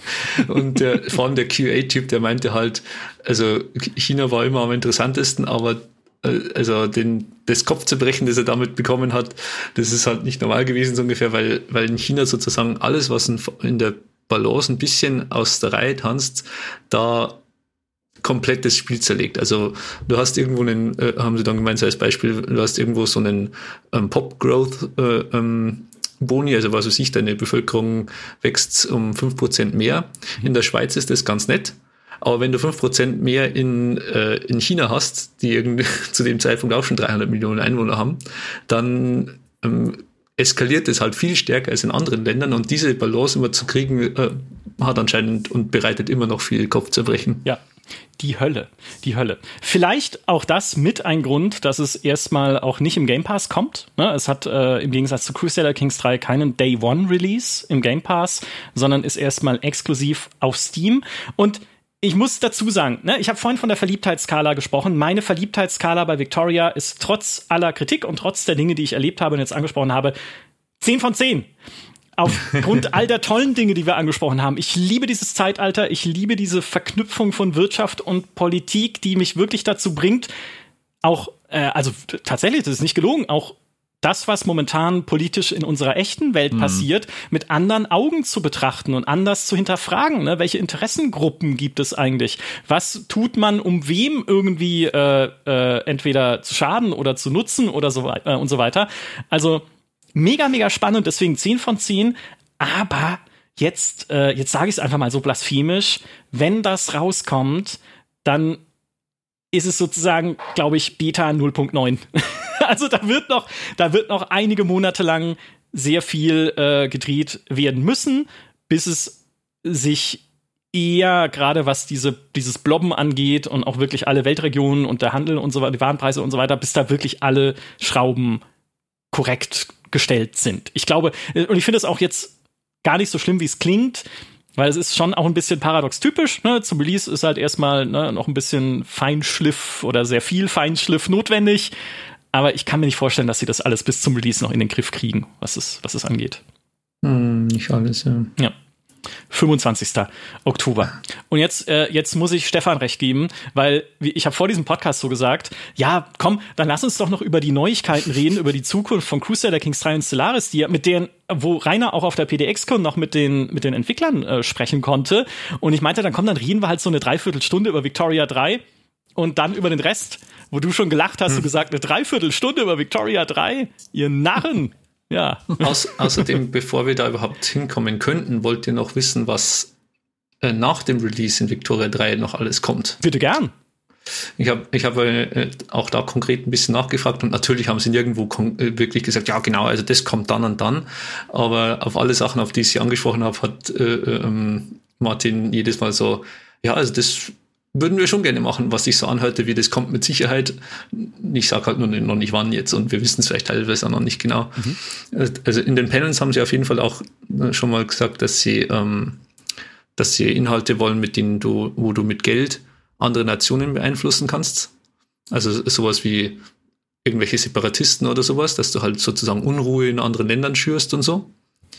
Und der, vor allem der Q A-Typ, der meinte halt, also China war immer am interessantesten, aber also den, das Kopfzerbrechen, das er damit bekommen hat, das ist halt nicht normal gewesen so ungefähr, weil, weil in China sozusagen alles, was in, in der Balance ein bisschen aus der Reihe tanzt, da komplett das Spiel zerlegt. Also du hast irgendwo einen, äh, haben sie dann gemeint, so als Beispiel, du hast irgendwo so einen ähm, Pop-Growth äh, ähm, Boni, also was weiß ich, deine Bevölkerung wächst um fünf Prozent mehr. In der Schweiz ist das ganz nett. Aber wenn du fünf Prozent mehr in, äh, in China hast, die irgendwie zu dem Zeitpunkt auch schon dreihundert Millionen Einwohner haben, dann ähm, eskaliert es halt viel stärker als in anderen Ländern. Und diese Balance immer zu kriegen, äh, hat anscheinend und bereitet immer noch viel Kopfzerbrechen. Ja, die Hölle, die Hölle. Vielleicht auch das mit ein Grund, dass es erstmal auch nicht im Game Pass kommt. Ne? Es hat äh, im Gegensatz zu Crusader Kings drei keinen Day-One-Release im Game Pass, sondern ist erstmal exklusiv auf Steam. Und ich muss dazu sagen, ne, ich habe vorhin von der Verliebtheitsskala gesprochen. Meine Verliebtheitsskala bei Victoria ist trotz aller Kritik und trotz der Dinge, die ich erlebt habe und jetzt angesprochen habe, zehn von zehn. Aufgrund all der tollen Dinge, die wir angesprochen haben. Ich liebe dieses Zeitalter, ich liebe diese Verknüpfung von Wirtschaft und Politik, die mich wirklich dazu bringt, auch, äh, also tatsächlich, das ist nicht gelogen, auch das, was momentan politisch in unserer echten Welt mhm. passiert, mit anderen Augen zu betrachten und anders zu hinterfragen. Ne? Welche Interessengruppen gibt es eigentlich? Was tut man, um wem irgendwie äh, äh, entweder zu schaden oder zu nutzen oder so äh, und so weiter? Also mega, mega spannend, deswegen zehn von zehn. Aber jetzt, äh, jetzt sage ich es einfach mal so blasphemisch, wenn das rauskommt, dann ist es sozusagen, glaube ich, Beta null Punkt neun. Also da wird noch, da wird noch einige Monate lang sehr viel äh, gedreht werden müssen, bis es sich eher, gerade was diese, dieses Blobben angeht und auch wirklich alle Weltregionen und der Handel und so weiter, die Warenpreise und so weiter, bis da wirklich alle Schrauben korrekt gestellt sind. Ich glaube, und ich finde es auch jetzt gar nicht so schlimm, wie es klingt, weil es ist schon auch ein bisschen paradox typisch. Ne? Zum Release ist halt erstmal ne, noch ein bisschen Feinschliff oder sehr viel Feinschliff notwendig. Aber ich kann mir nicht vorstellen, dass sie das alles bis zum Release noch in den Griff kriegen, was es, was es angeht. Hm, nicht alles, ja. Ja. fünfundzwanzigsten Oktober. Und jetzt, äh, jetzt muss ich Stefan recht geben, weil ich habe vor diesem Podcast so gesagt, ja, komm, dann lass uns doch noch über die Neuigkeiten reden, über die Zukunft von Crusader Kings drei und Stellaris, die mit denen, wo Rainer auch auf der P D X-Con noch mit den, mit den Entwicklern äh, sprechen konnte. Und ich meinte, dann komm, dann reden wir halt so eine Dreiviertelstunde über Victoria drei und dann über den Rest, wo du schon gelacht hast hm. und gesagt, eine Dreiviertelstunde über Victoria drei, ihr Narren. Ja. Aus, außerdem, bevor wir da überhaupt hinkommen könnten, wollt ihr noch wissen, was äh, nach dem Release in Victoria drei noch alles kommt? Bitte gern. Ich habe ich hab, äh, auch da konkret ein bisschen nachgefragt und natürlich haben sie nirgendwo kon- äh, wirklich gesagt, ja genau, also das kommt dann und dann. Aber auf alle Sachen, auf die ich sie angesprochen habe, hat äh, ähm, Martin jedes Mal so, ja, also das würden wir schon gerne machen, was sich so anhörte, wie das kommt mit Sicherheit. Ich sage halt nur noch nicht wann jetzt und wir wissen es vielleicht teilweise auch noch nicht genau. Mhm. Also in den Panels haben sie auf jeden Fall auch schon mal gesagt, dass sie, ähm, dass sie Inhalte wollen, mit denen du, wo du mit Geld andere Nationen beeinflussen kannst. Also sowas wie irgendwelche Separatisten oder sowas, dass du halt sozusagen Unruhe in anderen Ländern schürst und so.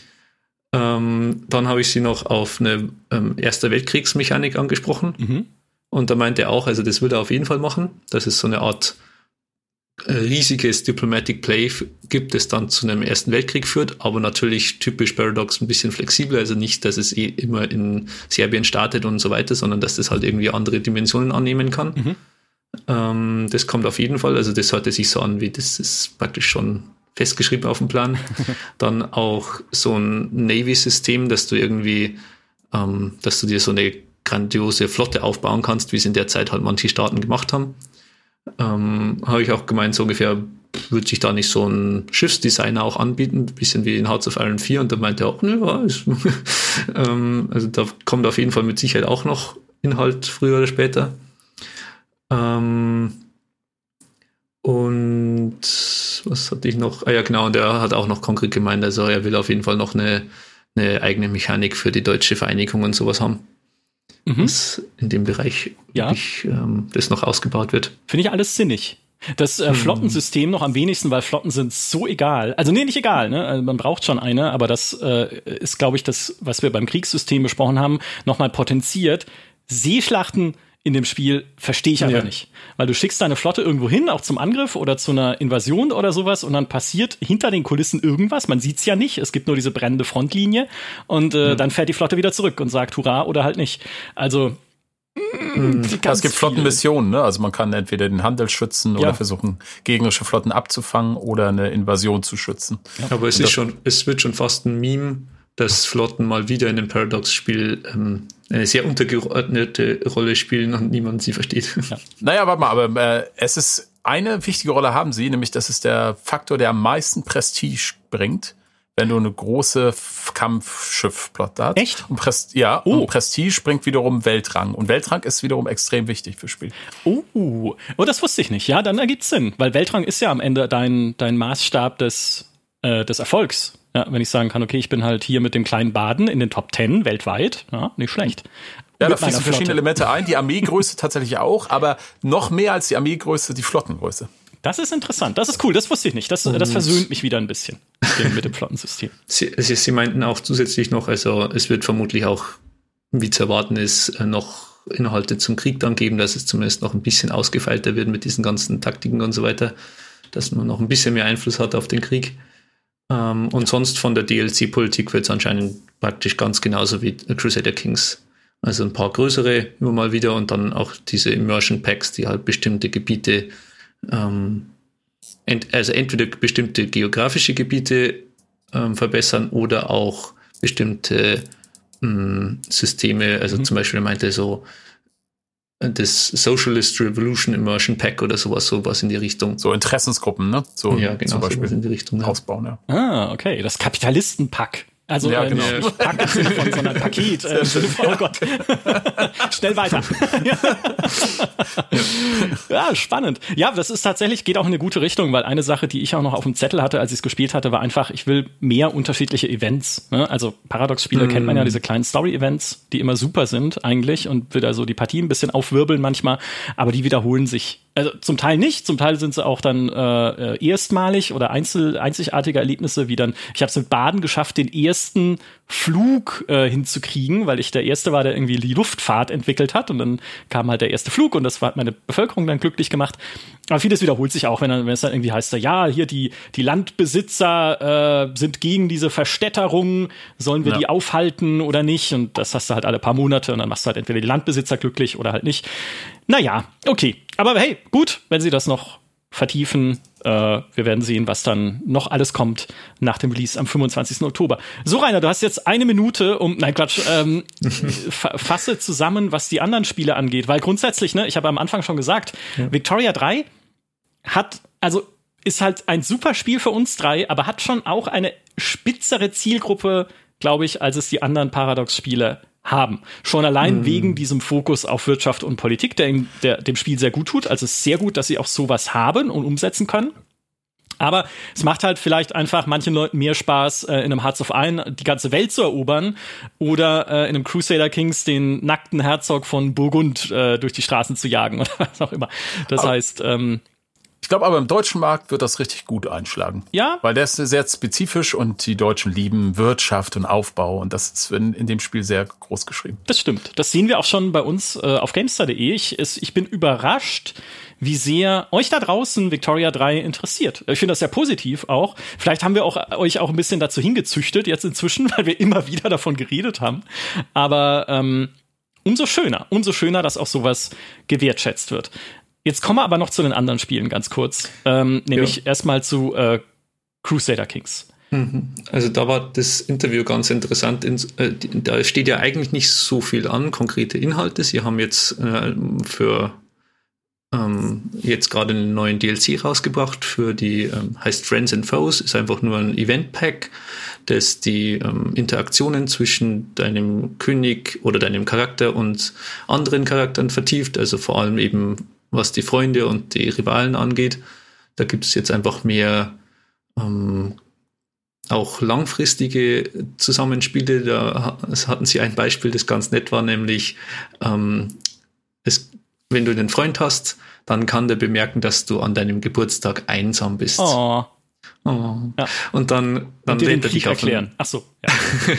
Ähm, dann habe ich sie noch auf eine ähm, Erster Weltkriegsmechanik angesprochen. Mhm. Und da meinte er auch, also das würde er auf jeden Fall machen, dass es so eine Art äh, riesiges Diplomatic Play f- gibt, das dann zu einem Ersten Weltkrieg führt, aber natürlich typisch Paradox ein bisschen flexibler, also nicht, dass es eh immer in Serbien startet und so weiter, sondern dass das halt irgendwie andere Dimensionen annehmen kann. Mhm. Ähm, das kommt auf jeden Fall, also das hörte sich so an, wie das ist praktisch schon festgeschrieben auf dem Plan. Dann auch so ein Navy-System, dass du irgendwie, ähm, dass du dir so eine grandiose Flotte aufbauen kannst, wie es in der Zeit halt manche Staaten gemacht haben. Ähm, habe ich auch gemeint, so ungefähr würde sich da nicht so ein Schiffsdesigner auch anbieten, ein bisschen wie in Hearts of Iron vier, und da meinte er auch, ne, ja, ist, ähm, also da kommt auf jeden Fall mit Sicherheit auch noch Inhalt früher oder später. Ähm, und was hatte ich noch? Ah ja, genau, und er hat auch noch konkret gemeint, also er will auf jeden Fall noch eine, eine eigene Mechanik für die deutsche Vereinigung und sowas haben. Mhm. Dass in dem Bereich ja. wirklich, ähm, das noch ausgebaut wird. Finde ich alles sinnig. Das äh, Flottensystem noch am wenigsten, weil Flotten sind so egal. Also nee, nicht egal, ne? Also man braucht schon eine, aber das äh, ist, glaube ich, das, was wir beim Kriegssystem besprochen haben, nochmal potenziert. Seeschlachten in dem Spiel verstehe ich aber ja. nicht. Weil du schickst deine Flotte irgendwo hin, auch zum Angriff oder zu einer Invasion oder sowas, und dann passiert hinter den Kulissen irgendwas. Man sieht's ja nicht. Es gibt nur diese brennende Frontlinie und äh, mhm. dann fährt die Flotte wieder zurück und sagt Hurra oder halt nicht. Also Mhm. Es gibt Flottenmissionen, ne? Also man kann entweder den Handel schützen oder ja. versuchen, gegnerische Flotten abzufangen oder eine Invasion zu schützen. Ja. Aber es ist schon, es wird schon fast ein Meme, dass Flotten mal wieder in dem Paradox-Spiel ähm, eine sehr untergeordnete Rolle spielen und niemand sie versteht. Ja. Naja, warte mal, aber äh, es ist eine wichtige Rolle haben sie, nämlich das ist der Faktor, der am meisten Prestige bringt, wenn du eine große Kampfschiffplotte hast. Echt? Und Prest- ja, oh. und Prestige bringt wiederum Weltrang. Und Weltrang ist wiederum extrem wichtig fürs Spiel. Oh, oh, das wusste ich nicht. Ja, dann ergibt's Sinn. Weil Weltrang ist ja am Ende dein, dein Maßstab des, äh, des Erfolgs. Ja, wenn ich sagen kann, okay, ich bin halt hier mit dem kleinen Baden in den Top Ten weltweit. Ja, nicht schlecht. Ja, da fließen verschiedene Elemente ein. Die Armeegröße tatsächlich auch, aber noch mehr als die Armeegröße die Flottengröße. Das ist interessant. Das ist cool. Das wusste ich nicht. Das, das versöhnt mich wieder ein bisschen mit dem, mit dem Flottensystem. Sie, sie, sie meinten auch zusätzlich noch, also es wird vermutlich auch, wie zu erwarten ist, noch Inhalte zum Krieg dann geben, dass es zumindest noch ein bisschen ausgefeilter wird mit diesen ganzen Taktiken und so weiter, dass man noch ein bisschen mehr Einfluss hat auf den Krieg. Ähm, und sonst von der D L C-Politik wird es anscheinend praktisch ganz genauso wie Crusader Kings. Also ein paar größere immer mal wieder und dann auch diese Immersion Packs, die halt bestimmte Gebiete Ähm, ent, also entweder bestimmte geografische Gebiete ähm, verbessern oder auch bestimmte ähm, Systeme, also mhm. zum Beispiel er meinte so das Socialist Revolution Immersion Pack oder sowas, sowas in die Richtung. So Interessensgruppen, ne? So ja, genau, zum Beispiel in die Richtung. Ausbauen, ja. Ah, okay, das Kapitalistenpack. Also ja, äh, genau. nicht Pack im Sinne von, sondern Paket. Äh, oh Gott. Schnell weiter. Ja, spannend. Ja, das ist tatsächlich, geht auch in eine gute Richtung, weil eine Sache, die ich auch noch auf dem Zettel hatte, als ich es gespielt hatte, war einfach, ich will mehr unterschiedliche Events. Ne? Also Paradox-Spiele mm. kennt man ja, diese kleinen Story-Events, die immer super sind eigentlich und wieder so die Partie ein bisschen aufwirbeln manchmal, aber die wiederholen sich. Also zum Teil nicht, zum Teil sind sie auch dann äh, erstmalig oder einzel, einzigartige Erlebnisse, wie dann, ich habe es mit Baden geschafft, den ersten Flug äh, hinzukriegen, weil ich der Erste war, der irgendwie die Luftfahrt entwickelt hat und dann kam halt der erste Flug und das hat meine Bevölkerung dann glücklich gemacht. Aber vieles wiederholt sich auch, wenn, dann, wenn es dann irgendwie heißt, ja, hier die, die Landbesitzer äh, sind gegen diese Verstädterung, sollen wir ja. die aufhalten oder nicht? Und das hast du halt alle paar Monate und dann machst du halt entweder die Landbesitzer glücklich oder halt nicht. Naja, okay. Aber hey, gut, wenn sie das noch vertiefen. Äh, wir werden sehen, was dann noch alles kommt nach dem Release am fünfundzwanzigsten Oktober. So, Rainer, du hast jetzt eine Minute, um, nein, Quatsch, ähm, fasse zusammen, was die anderen Spiele angeht. Weil grundsätzlich, ne, ich habe am Anfang schon gesagt, ja. Victoria drei hat, also ist halt ein super Spiel für uns drei, aber hat schon auch eine spitzere Zielgruppe, glaube ich, als es die anderen Paradox-Spiele haben. Schon allein mm. wegen diesem Fokus auf Wirtschaft und Politik, der, ihm, der dem Spiel sehr gut tut. Also es ist sehr gut, dass sie auch sowas haben und umsetzen können. Aber es macht halt vielleicht einfach manchen Leuten mehr Spaß, äh, in einem Hearts of Iron die ganze Welt zu erobern oder äh, in einem Crusader Kings den nackten Herzog von Burgund äh, durch die Straßen zu jagen oder was auch immer. Das aber heißt, ähm, ich glaube aber im deutschen Markt wird das richtig gut einschlagen. Ja. Weil der ist sehr spezifisch und die Deutschen lieben Wirtschaft und Aufbau und das ist in, in dem Spiel sehr groß geschrieben. Das stimmt. Das sehen wir auch schon bei uns äh, auf GameStar punkt de. Ich, es, ich bin überrascht, wie sehr euch da draußen Victoria drei interessiert. Ich finde das sehr positiv auch. Vielleicht haben wir auch euch auch ein bisschen dazu hingezüchtet jetzt inzwischen, weil wir immer wieder davon geredet haben. Aber ähm, umso schöner, umso schöner, dass auch sowas gewertschätzt wird. Jetzt kommen wir aber noch zu den anderen Spielen ganz kurz. Ähm, nämlich ja. erstmal zu äh, Crusader Kings. Also da war das Interview ganz interessant. Da steht ja eigentlich nicht so viel an, konkrete Inhalte. Sie haben jetzt äh, für ähm, jetzt gerade einen neuen D L C rausgebracht für die, ähm, heißt Friends and Foes, ist einfach nur ein Event-Pack, das die ähm, Interaktionen zwischen deinem König oder deinem Charakter und anderen Charakteren vertieft, also vor allem eben was die Freunde und die Rivalen angeht. Da gibt es jetzt einfach mehr ähm, auch langfristige Zusammenspiele. Da hatten sie ein Beispiel, das ganz nett war, nämlich ähm, es, wenn du einen Freund hast, dann kann der bemerken, dass du an deinem Geburtstag einsam bist. Oh. Oh. Ja. Und dann, dann und lehnt er dich auf erklären. Ach so. Ja.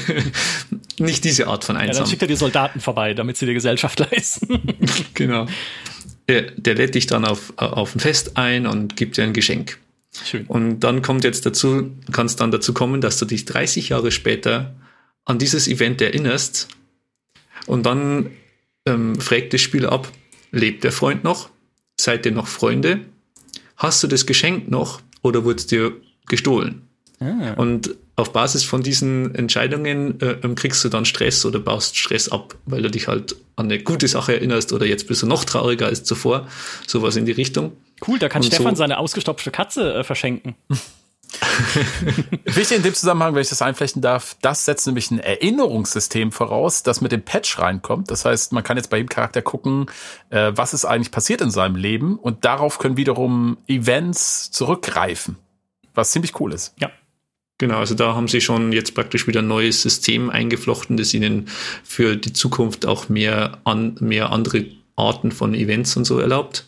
Nicht diese Art von einsam. Ja, dann schickt er die Soldaten vorbei, damit sie die Gesellschaft leisten. Genau. Der, der lädt dich dann auf, auf ein Fest ein und gibt dir ein Geschenk. Schön. Und dann kommt jetzt dazu, kann es dann dazu kommen, dass du dich dreißig Jahre später an dieses Event erinnerst und dann ähm, fragt das Spiel ab, lebt der Freund noch? Seid ihr noch Freunde? Hast du das Geschenk noch oder wurde es dir gestohlen? Ah. Und auf Basis von diesen Entscheidungen äh, kriegst du dann Stress oder baust Stress ab, weil du dich halt an eine gute Sache erinnerst oder jetzt bist du noch trauriger als zuvor. Sowas in die Richtung. Cool, da kann Und Stefan so seine ausgestopfte Katze äh, verschenken. Wichtig in dem Zusammenhang, wenn ich das einflechten darf, das setzt nämlich ein Erinnerungssystem voraus, das mit dem Patch reinkommt. Das heißt, man kann jetzt bei jedem Charakter gucken, äh, was ist eigentlich passiert in seinem Leben und darauf können wiederum Events zurückgreifen, was ziemlich cool ist. Ja. Genau, also da haben sie schon jetzt praktisch wieder ein neues System eingeflochten, das ihnen für die Zukunft auch mehr, an, mehr andere Arten von Events und so erlaubt.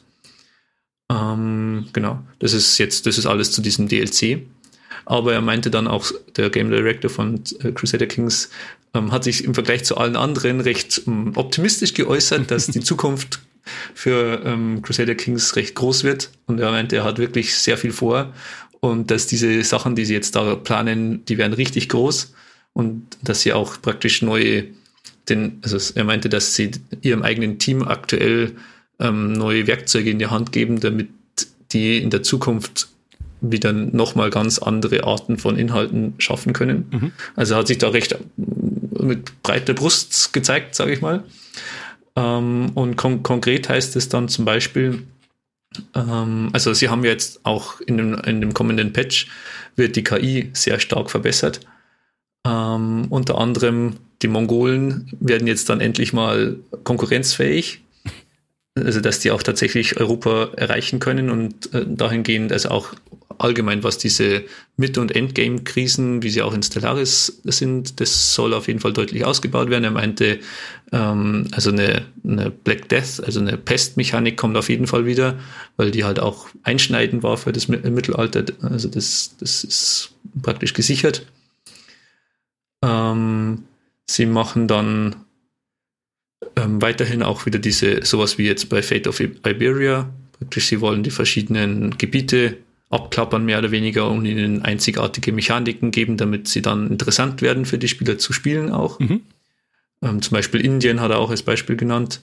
Ähm, genau, das ist jetzt, das ist alles zu diesem D L C. Aber er meinte dann auch, der Game Director von äh, Crusader Kings ähm, hat sich im Vergleich zu allen anderen recht ähm, optimistisch geäußert, dass die Zukunft für ähm, Crusader Kings recht groß wird. Und er meinte, er hat wirklich sehr viel vor. Und dass diese Sachen, die sie jetzt da planen, die werden richtig groß und dass sie auch praktisch neue, den, also er meinte, dass sie ihrem eigenen Team aktuell ähm, neue Werkzeuge in die Hand geben, damit die in der Zukunft wieder nochmal ganz andere Arten von Inhalten schaffen können. Mhm. Also hat sich da recht mit breiter Brust gezeigt, sage ich mal. Ähm, und kon- konkret heißt es dann zum Beispiel, ähm, also sie haben jetzt auch in dem, in dem kommenden Patch wird die K I sehr stark verbessert. Ähm, unter anderem die Mongolen werden jetzt dann endlich mal konkurrenzfähig. Also dass die auch tatsächlich Europa erreichen können und äh, dahingehend, also auch allgemein, was diese Mid- und Endgame-Krisen, wie sie auch in Stellaris sind, das soll auf jeden Fall deutlich ausgebaut werden. Er meinte, ähm, also eine, eine Black Death, also eine Pestmechanik kommt auf jeden Fall wieder, weil die halt auch einschneidend war für das Mittelalter. Also das, das ist praktisch gesichert. Ähm, sie machen dann Ähm, weiterhin auch wieder diese, sowas wie jetzt bei Fate of Iberia. Praktisch, sie wollen die verschiedenen Gebiete abklappern, mehr oder weniger, und ihnen einzigartige Mechaniken geben, damit sie dann interessant werden für die Spieler zu spielen auch. Mhm. Ähm, zum Beispiel Indien hat er auch als Beispiel genannt.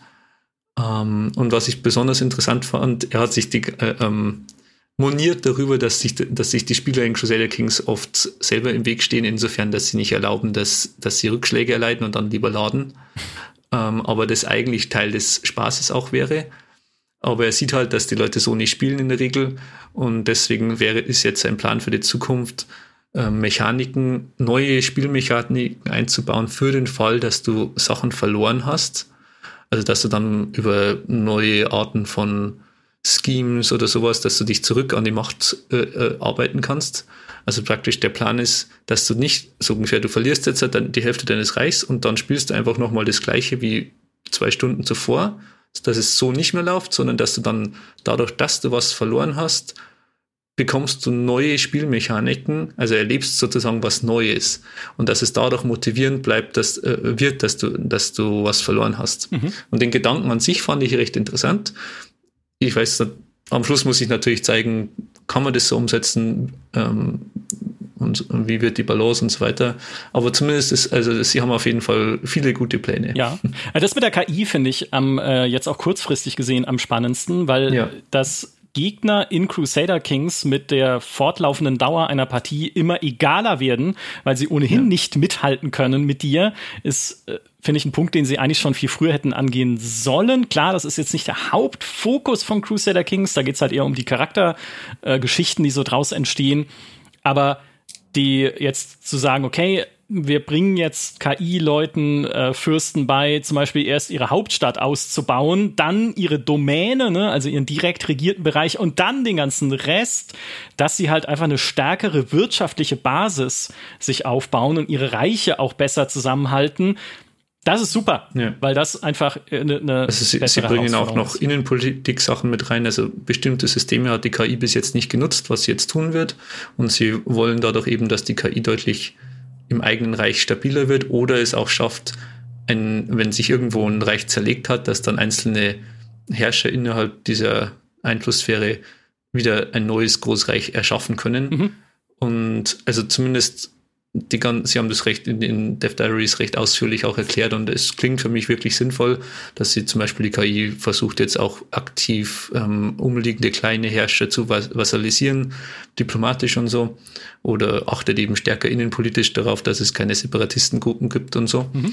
Ähm, und was ich besonders interessant fand, er hat sich die, äh, ähm, moniert darüber, dass sich, dass sich die Spieler in Crusader Kings oft selber im Weg stehen, insofern, dass sie nicht erlauben, dass, dass sie Rückschläge erleiden und dann lieber laden. Ähm, aber das eigentlich Teil des Spaßes auch wäre. Aber er sieht halt, dass die Leute so nicht spielen in der Regel, und deswegen wäre ist jetzt ein Plan für die Zukunft, äh, Mechaniken, neue Spielmechaniken einzubauen für den Fall, dass du Sachen verloren hast. Also dass du dann über neue Arten von Schemes oder sowas, dass du dich zurück an die Macht äh, äh, arbeiten kannst. Also praktisch der Plan ist, dass du nicht so ungefähr, du verlierst jetzt halt die Hälfte deines Reichs und dann spielst du einfach nochmal das Gleiche wie zwei Stunden zuvor, dass es so nicht mehr läuft, sondern dass du dann dadurch, dass du was verloren hast, bekommst du neue Spielmechaniken, also erlebst sozusagen was Neues, und dass es dadurch motivierend bleibt, dass äh, wird, dass du, dass du was verloren hast. Mhm. Und den Gedanken an sich fand ich recht interessant. Ich weiß, am Schluss muss ich natürlich zeigen, kann man das so umsetzen, ähm, und, und wie wird die Balance und so weiter. Aber zumindest ist, also sie haben auf jeden Fall viele gute Pläne. Ja, das mit der K I finde ich am äh, jetzt auch kurzfristig gesehen am spannendsten, weil ja. das Gegner in Crusader Kings mit der fortlaufenden Dauer einer Partie immer egaler werden, weil sie ohnehin ja. nicht mithalten können mit dir, ist, äh, finde ich, ein Punkt, den sie eigentlich schon viel früher hätten angehen sollen. Klar, das ist jetzt nicht der Hauptfokus von Crusader Kings, da geht's halt eher um die Charaktergeschichten, äh, die so draus entstehen. Aber die jetzt zu sagen, okay, wir bringen jetzt K I-Leuten, äh, Fürsten bei, zum Beispiel erst ihre Hauptstadt auszubauen, dann ihre Domäne, ne, also ihren direkt regierten Bereich, und dann den ganzen Rest, dass sie halt einfach eine stärkere wirtschaftliche Basis sich aufbauen und ihre Reiche auch besser zusammenhalten. Das ist super, ja. weil das einfach eine, eine also sie, sie bringen auch noch Innenpolitik-Sachen mit rein. Also bestimmte Systeme hat die K I bis jetzt nicht genutzt, was sie jetzt tun wird. Und sie wollen dadurch eben, dass die K I deutlich im eigenen Reich stabiler wird oder es auch schafft, ein, wenn sich irgendwo ein Reich zerlegt hat, dass dann einzelne Herrscher innerhalb dieser Einflusssphäre wieder ein neues Großreich erschaffen können. Mhm. Und also zumindest die ganzen, sie haben das recht in den Death Diaries recht ausführlich auch erklärt, und es klingt für mich wirklich sinnvoll, dass sie zum Beispiel die K I versucht jetzt auch aktiv ähm, umliegende kleine Herrscher zu vas- vasalisieren, diplomatisch und so, oder achtet eben stärker innenpolitisch darauf, dass es keine Separatistengruppen gibt und so. Mhm.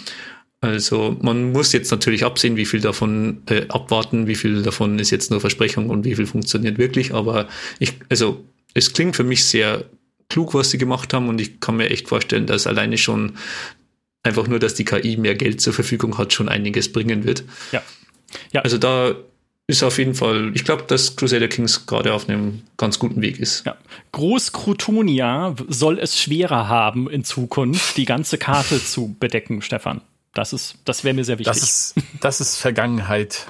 Also man muss jetzt natürlich absehen, wie viel davon äh, abwarten, wie viel davon ist jetzt nur Versprechung und wie viel funktioniert wirklich, aber ich, also es klingt für mich sehr klug, was sie gemacht haben, und ich kann mir echt vorstellen, dass alleine schon einfach nur, dass die K I mehr Geld zur Verfügung hat, schon einiges bringen wird. Ja. Ja. Also da ist auf jeden Fall, ich glaube, dass Crusader Kings gerade auf einem ganz guten Weg ist. Ja. Groß-Krutonia soll es schwerer haben, in Zukunft die ganze Karte zu bedecken, Stefan. Das ist, das wäre mir sehr wichtig. Das ist, das ist Vergangenheit.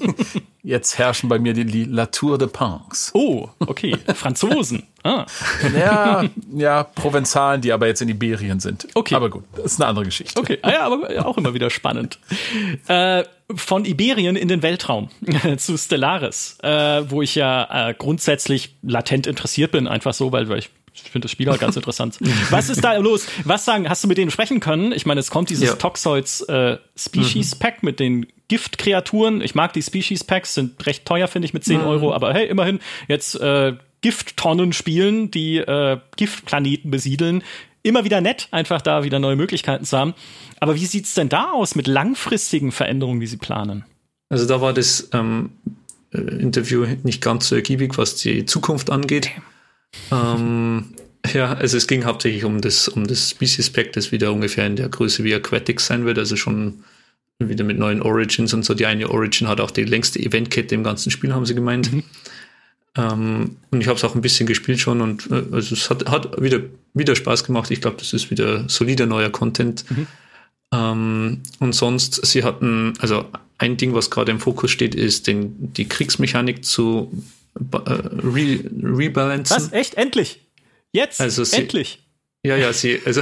Jetzt herrschen bei mir die La Tour de Pins. Oh, okay. Franzosen. Ah. Ja, ja, Provenzalen, die aber jetzt in Iberien sind. Okay. Aber gut, das ist eine andere Geschichte. Okay, ah, ja, aber auch immer wieder spannend. Äh, von Iberien in den Weltraum zu Stellaris, äh, wo ich ja äh, grundsätzlich latent interessiert bin, einfach so, weil, weil ich Ich finde das Spiel halt ganz interessant. Was ist da los? Was sagen, hast du mit denen sprechen können? Ich meine, es kommt dieses ja. Toxoids äh, Species mhm. Pack mit den Giftkreaturen. Ich mag die Species Packs, sind recht teuer, finde ich, mit zehn mhm. Euro. Aber hey, immerhin jetzt äh, Gifttonnen spielen, die äh, Giftplaneten besiedeln. Immer wieder nett, einfach da wieder neue Möglichkeiten zu haben. Aber wie sieht's denn da aus mit langfristigen Veränderungen, die sie planen? Also da war das ähm, Interview nicht ganz so ergiebig, was die Zukunft angeht. Ähm, ja, also es ging hauptsächlich um das, um das Species Pack, das wieder ungefähr in der Größe wie Aquatics sein wird, also schon wieder mit neuen Origins und so. Die eine Origin hat auch die längste Eventkette im ganzen Spiel, haben sie gemeint. Mhm. Ähm, und ich habe es auch ein bisschen gespielt schon und äh, also es hat, hat wieder, wieder Spaß gemacht. Ich glaube, das ist wieder solider neuer Content. Mhm. Ähm, und sonst, sie hatten, also ein Ding, was gerade im Fokus steht, ist den, die Kriegsmechanik zu äh, re, rebalancen. Was? Echt? Endlich? Jetzt? Also sie, endlich? Ja, ja, sie, also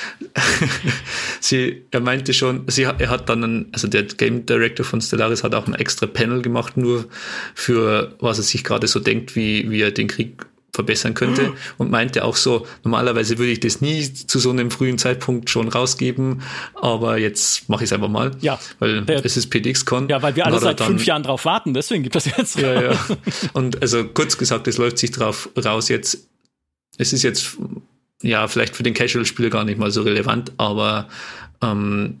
sie, er meinte schon, sie, er hat dann, einen, also der Game Director von Stellaris hat auch ein extra Panel gemacht, nur für was er sich gerade so denkt, wie, wie er den Krieg verbessern könnte mhm. und meinte auch so, normalerweise würde ich das nie zu so einem frühen Zeitpunkt schon rausgeben, aber jetzt mache ich es einfach mal, ja, weil der, es ist PDX-Con. Ja, weil wir alle seit dann, fünf Jahren drauf warten, deswegen gibt das jetzt. Ja, ja. Und also kurz gesagt, es läuft sich drauf raus jetzt, es ist jetzt ja, vielleicht für den Casual-Spieler gar nicht mal so relevant, aber ähm,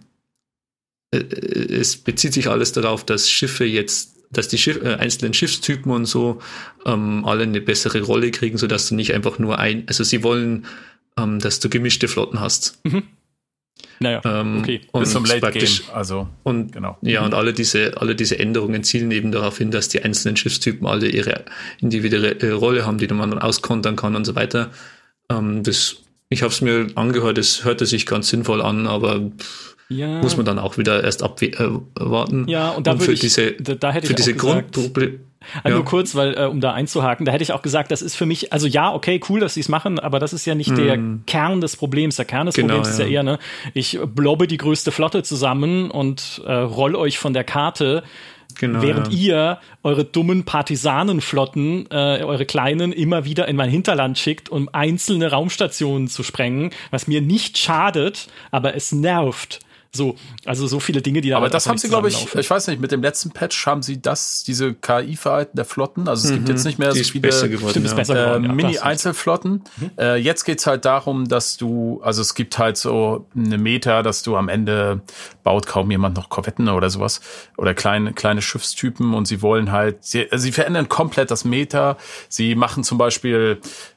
es bezieht sich alles darauf, dass Schiffe jetzt, dass die Schiff, äh, einzelnen Schiffstypen und so ähm, alle eine bessere Rolle kriegen, sodass du nicht einfach nur ein, also sie wollen, ähm, dass du gemischte Flotten hast. Mhm. Naja, ähm, okay. Und bis zum Late Game, also und genau. Ja, mhm. und alle diese, alle diese Änderungen zielen eben darauf hin, dass die einzelnen Schiffstypen alle ihre individuelle Rolle haben, die man dann auskontern kann und so weiter. Ähm, das, ich habe es mir angehört, es hörte sich ganz sinnvoll an, aber pff, ja. muss man dann auch wieder erst abwarten. Ja, und da und würde für ich, diese, da, da hätte für ich diese gesagt, Grundprobleme. Also ja. Nur kurz, weil äh, um da einzuhaken, da hätte ich auch gesagt, das ist für mich, also ja, okay, cool, dass sie es machen, aber das ist ja nicht mm. der Kern des Problems. Der Kern des genau, Problems ist ja, ja eher, ne, ich blobbe die größte Flotte zusammen und äh, roll euch von der Karte. Genau, während ja. ihr eure dummen Partisanenflotten, äh, eure kleinen, immer wieder in mein Hinterland schickt, um einzelne Raumstationen zu sprengen, was mir nicht schadet, aber es nervt. So, also so viele Dinge, die da aber das haben sie, glaube ich, ich weiß nicht, mit dem letzten Patch haben sie das, diese K I-Verhalten der Flotten, also es mhm. gibt jetzt nicht mehr die so viele geworden, ja. besser geworden, äh, ja, Mini-Einzelflotten. Mhm. Äh, jetzt geht's halt darum, dass du, also es gibt halt so eine Meta, dass du am Ende baut kaum jemand noch Korvetten oder sowas oder kleine kleine Schiffstypen und sie wollen halt, sie, also sie verändern komplett das Meta. Sie machen zum Beispiel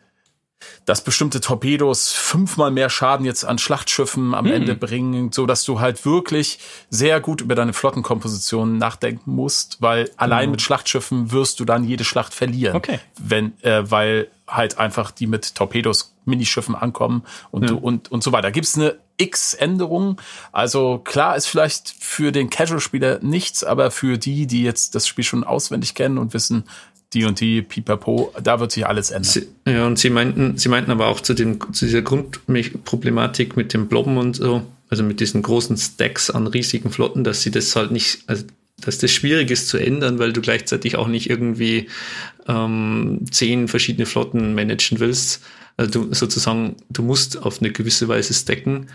dass bestimmte Torpedos fünfmal mehr Schaden jetzt an Schlachtschiffen am hm. Ende bringen, so dass du halt wirklich sehr gut über deine Flottenkomposition nachdenken musst, weil allein mhm. mit Schlachtschiffen wirst du dann jede Schlacht verlieren, okay. wenn äh, weil halt einfach die mit Torpedos, Minischiffen ankommen und ja. du, und und so weiter. Gibt's eine X Änderungen? Also klar ist vielleicht für den Casual-Spieler nichts, aber für die, die jetzt das Spiel schon auswendig kennen und wissen, die und die, pipapo, da wird sich alles ändern. Sie, ja, und sie meinten, sie meinten aber auch zu, dem, zu dieser Grundproblematik mit dem Blobben und so, also mit diesen großen Stacks an riesigen Flotten, dass sie das halt nicht, also dass das schwierig ist zu ändern, weil du gleichzeitig auch nicht irgendwie ähm, zehn verschiedene Flotten managen willst. Also du sozusagen, du musst auf eine gewisse Weise stacken.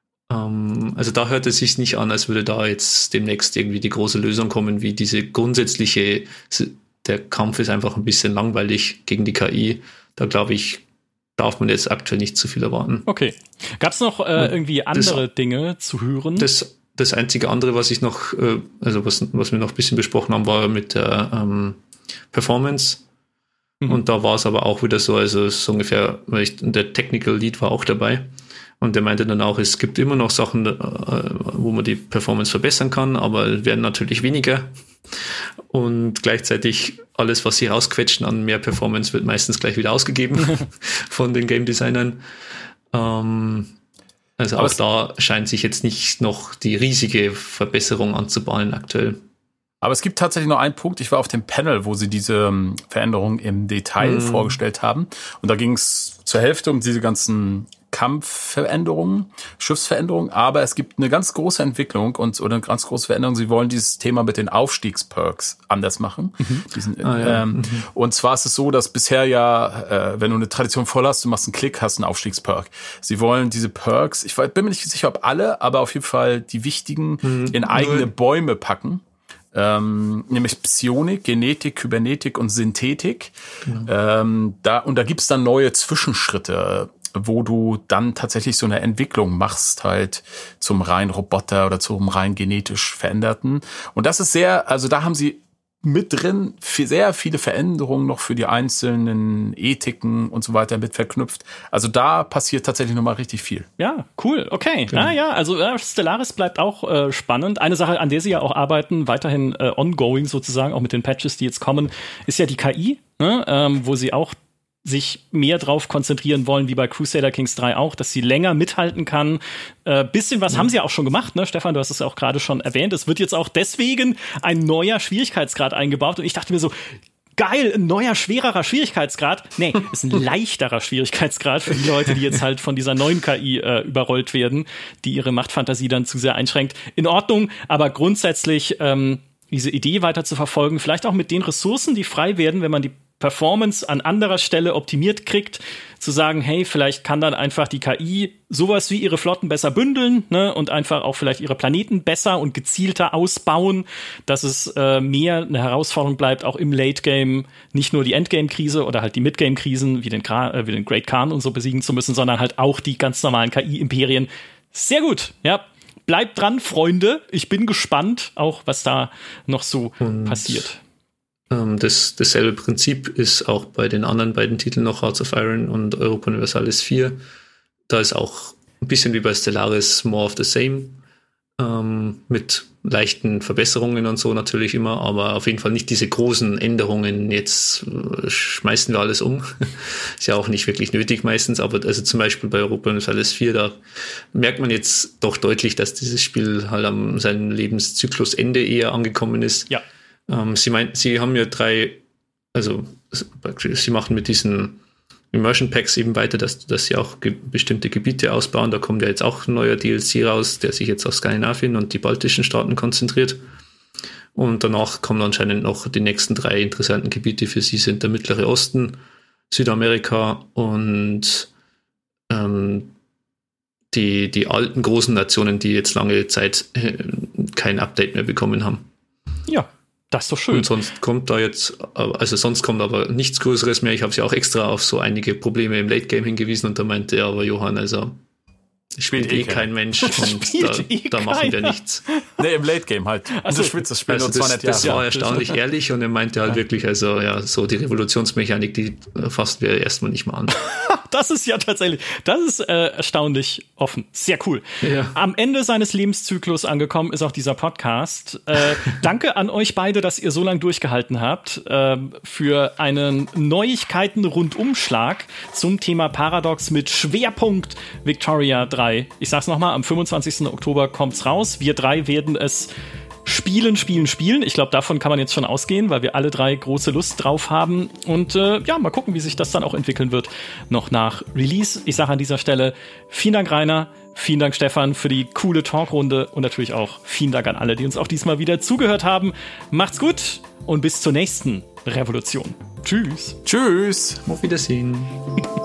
Ähm, also da hört es sich nicht an, als würde da jetzt demnächst irgendwie die große Lösung kommen, wie diese grundsätzliche, der Kampf ist einfach ein bisschen langweilig gegen die K I. Da glaube ich, darf man jetzt aktuell nicht zu viel erwarten. Okay. Gab es noch äh, irgendwie andere das, Dinge zu hören? Das, das einzige andere, was ich noch, äh, also was, was wir noch ein bisschen besprochen haben, war mit der ähm, Performance. Mhm. Und da war es aber auch wieder so, also so ungefähr, weil ich, der Technical Lead war auch dabei. Und der meinte dann auch, es gibt immer noch Sachen, äh, wo man die Performance verbessern kann, aber werden natürlich weniger. Und gleichzeitig alles, was sie rausquetschen an mehr Performance, wird meistens gleich wieder ausgegeben von den Game Designern. Ähm, also aber auch da scheint sich jetzt nicht noch die riesige Verbesserung anzubahnen aktuell. Aber es gibt tatsächlich noch einen Punkt. Ich war auf dem Panel, wo sie diese um, Veränderungen im Detail mm. vorgestellt haben. Und da ging es zur Hälfte um diese ganzen Kampfveränderungen, Schiffsveränderungen, aber es gibt eine ganz große Entwicklung und oder eine ganz große Veränderung. Sie wollen dieses Thema mit den Aufstiegsperks anders machen. Mhm. Diesen, ah, ja. ähm, mhm. Und zwar ist es so, dass bisher ja, äh, wenn du eine Tradition voll hast, du machst einen Klick, hast einen Aufstiegsperk. Sie wollen diese Perks, ich bin mir nicht sicher, ob alle, aber auf jeden Fall die wichtigen mhm. in eigene Bäume packen. Ähm, nämlich Psionik, Genetik, Kybernetik und Synthetik. Mhm. Ähm, da, und da gibt's dann neue Zwischenschritte. wo du dann tatsächlich so eine Entwicklung machst, halt zum rein Roboter oder zum rein genetisch Veränderten. Und das ist sehr, also da haben sie mit drin für sehr viele Veränderungen noch für die einzelnen Ethiken und so weiter mit verknüpft. Also da passiert tatsächlich nochmal richtig viel. Ja, cool, okay. Genau. Ah, ja, also äh, Stellaris bleibt auch äh, spannend. Eine Sache, an der sie ja auch arbeiten, weiterhin äh, ongoing sozusagen, auch mit den Patches, die jetzt kommen, ist ja die K I, ne? ähm, wo sie auch sich mehr drauf konzentrieren wollen, wie bei Crusader Kings drei auch, dass sie länger mithalten kann. Äh, bisschen was mhm. haben sie ja auch schon gemacht, ne? Stefan, du hast es ja auch gerade schon erwähnt. Es wird jetzt auch deswegen ein neuer Schwierigkeitsgrad eingebaut. Und ich dachte mir so, geil, ein neuer, schwererer Schwierigkeitsgrad. Nee, ist ein leichterer Schwierigkeitsgrad für die Leute, die jetzt halt von dieser neuen K I äh, überrollt werden, die ihre Machtfantasie dann zu sehr einschränkt. In Ordnung, aber grundsätzlich ähm, diese Idee weiter zu verfolgen, vielleicht auch mit den Ressourcen, die frei werden, wenn man die Performance an anderer Stelle optimiert kriegt, zu sagen, hey, vielleicht kann dann einfach die K I sowas wie ihre Flotten besser bündeln, ne, und einfach auch vielleicht ihre Planeten besser und gezielter ausbauen, dass es äh, mehr eine Herausforderung bleibt, auch im Late-Game nicht nur die Endgame-Krise oder halt die Mid-Game-Krisen wie den, äh, wie den Great Khan und so besiegen zu müssen, sondern halt auch die ganz normalen K I-Imperien. Sehr gut, ja. Bleibt dran, Freunde. Ich bin gespannt, auch was da noch so und passiert. Das, dasselbe Prinzip ist auch bei den anderen beiden Titeln noch, Hearts of Iron und Europa Universalis vier. Da ist auch ein bisschen wie bei Stellaris more of the same, ähm, mit leichten Verbesserungen und so natürlich immer, aber auf jeden Fall nicht diese großen Änderungen, jetzt äh, schmeißen wir alles um. Ist ja auch nicht wirklich nötig meistens, aber also zum Beispiel bei Europa Universalis vier, da merkt man jetzt doch deutlich, dass dieses Spiel halt am seinem Lebenszyklusende eher angekommen ist. Ja. Ähm, sie meint, sie haben ja drei, also sie machen mit diesen Immersion Packs eben weiter, dass, dass sie auch ge- bestimmte Gebiete ausbauen. Da kommt ja jetzt auch ein neuer D L C raus, der sich jetzt auf Skandinavien und die baltischen Staaten konzentriert. Und danach kommen anscheinend noch die nächsten drei interessanten Gebiete für sie, sind der Mittlere Osten, Südamerika und ähm, die, die alten großen Nationen, die jetzt lange Zeit äh, kein Update mehr bekommen haben. Ja. Das ist doch schön. Und sonst kommt da jetzt, also sonst kommt aber nichts Größeres mehr. Ich habe sie auch extra auf so einige Probleme im Late Game hingewiesen und da meinte er aber Johann, also spielt eh kein Mensch und da, eh da machen wir nichts. Nee, im Late Game halt. Also, du spielst das Spiel also nur das, zweihundert Jahre. das war erstaunlich ehrlich und er meinte halt ja. wirklich, also ja, so die Revolutionsmechanik, die fassen wir erstmal nicht mal an. Das ist ja tatsächlich, das ist äh, erstaunlich offen. Sehr cool. Ja. Am Ende seines Lebenszyklus angekommen ist auch dieser Podcast. Äh, danke an euch beide, dass ihr so lange durchgehalten habt, äh, für einen Neuigkeiten-Rundumschlag zum Thema Paradox mit Schwerpunkt Victoria drei. Ich sag's nochmal, am fünfundzwanzigsten Oktober kommt's raus. Wir drei werden es Spielen, spielen, spielen. Ich glaube, davon kann man jetzt schon ausgehen, weil wir alle drei große Lust drauf haben. Und äh, ja, mal gucken, wie sich das dann auch entwickeln wird, noch nach Release. Ich sage an dieser Stelle vielen Dank, Rainer. Vielen Dank, Stefan, für die coole Talkrunde. Und natürlich auch vielen Dank an alle, die uns auch diesmal wieder zugehört haben. Macht's gut und bis zur nächsten Revolution. Tschüss. Tschüss. Auf Wiedersehen.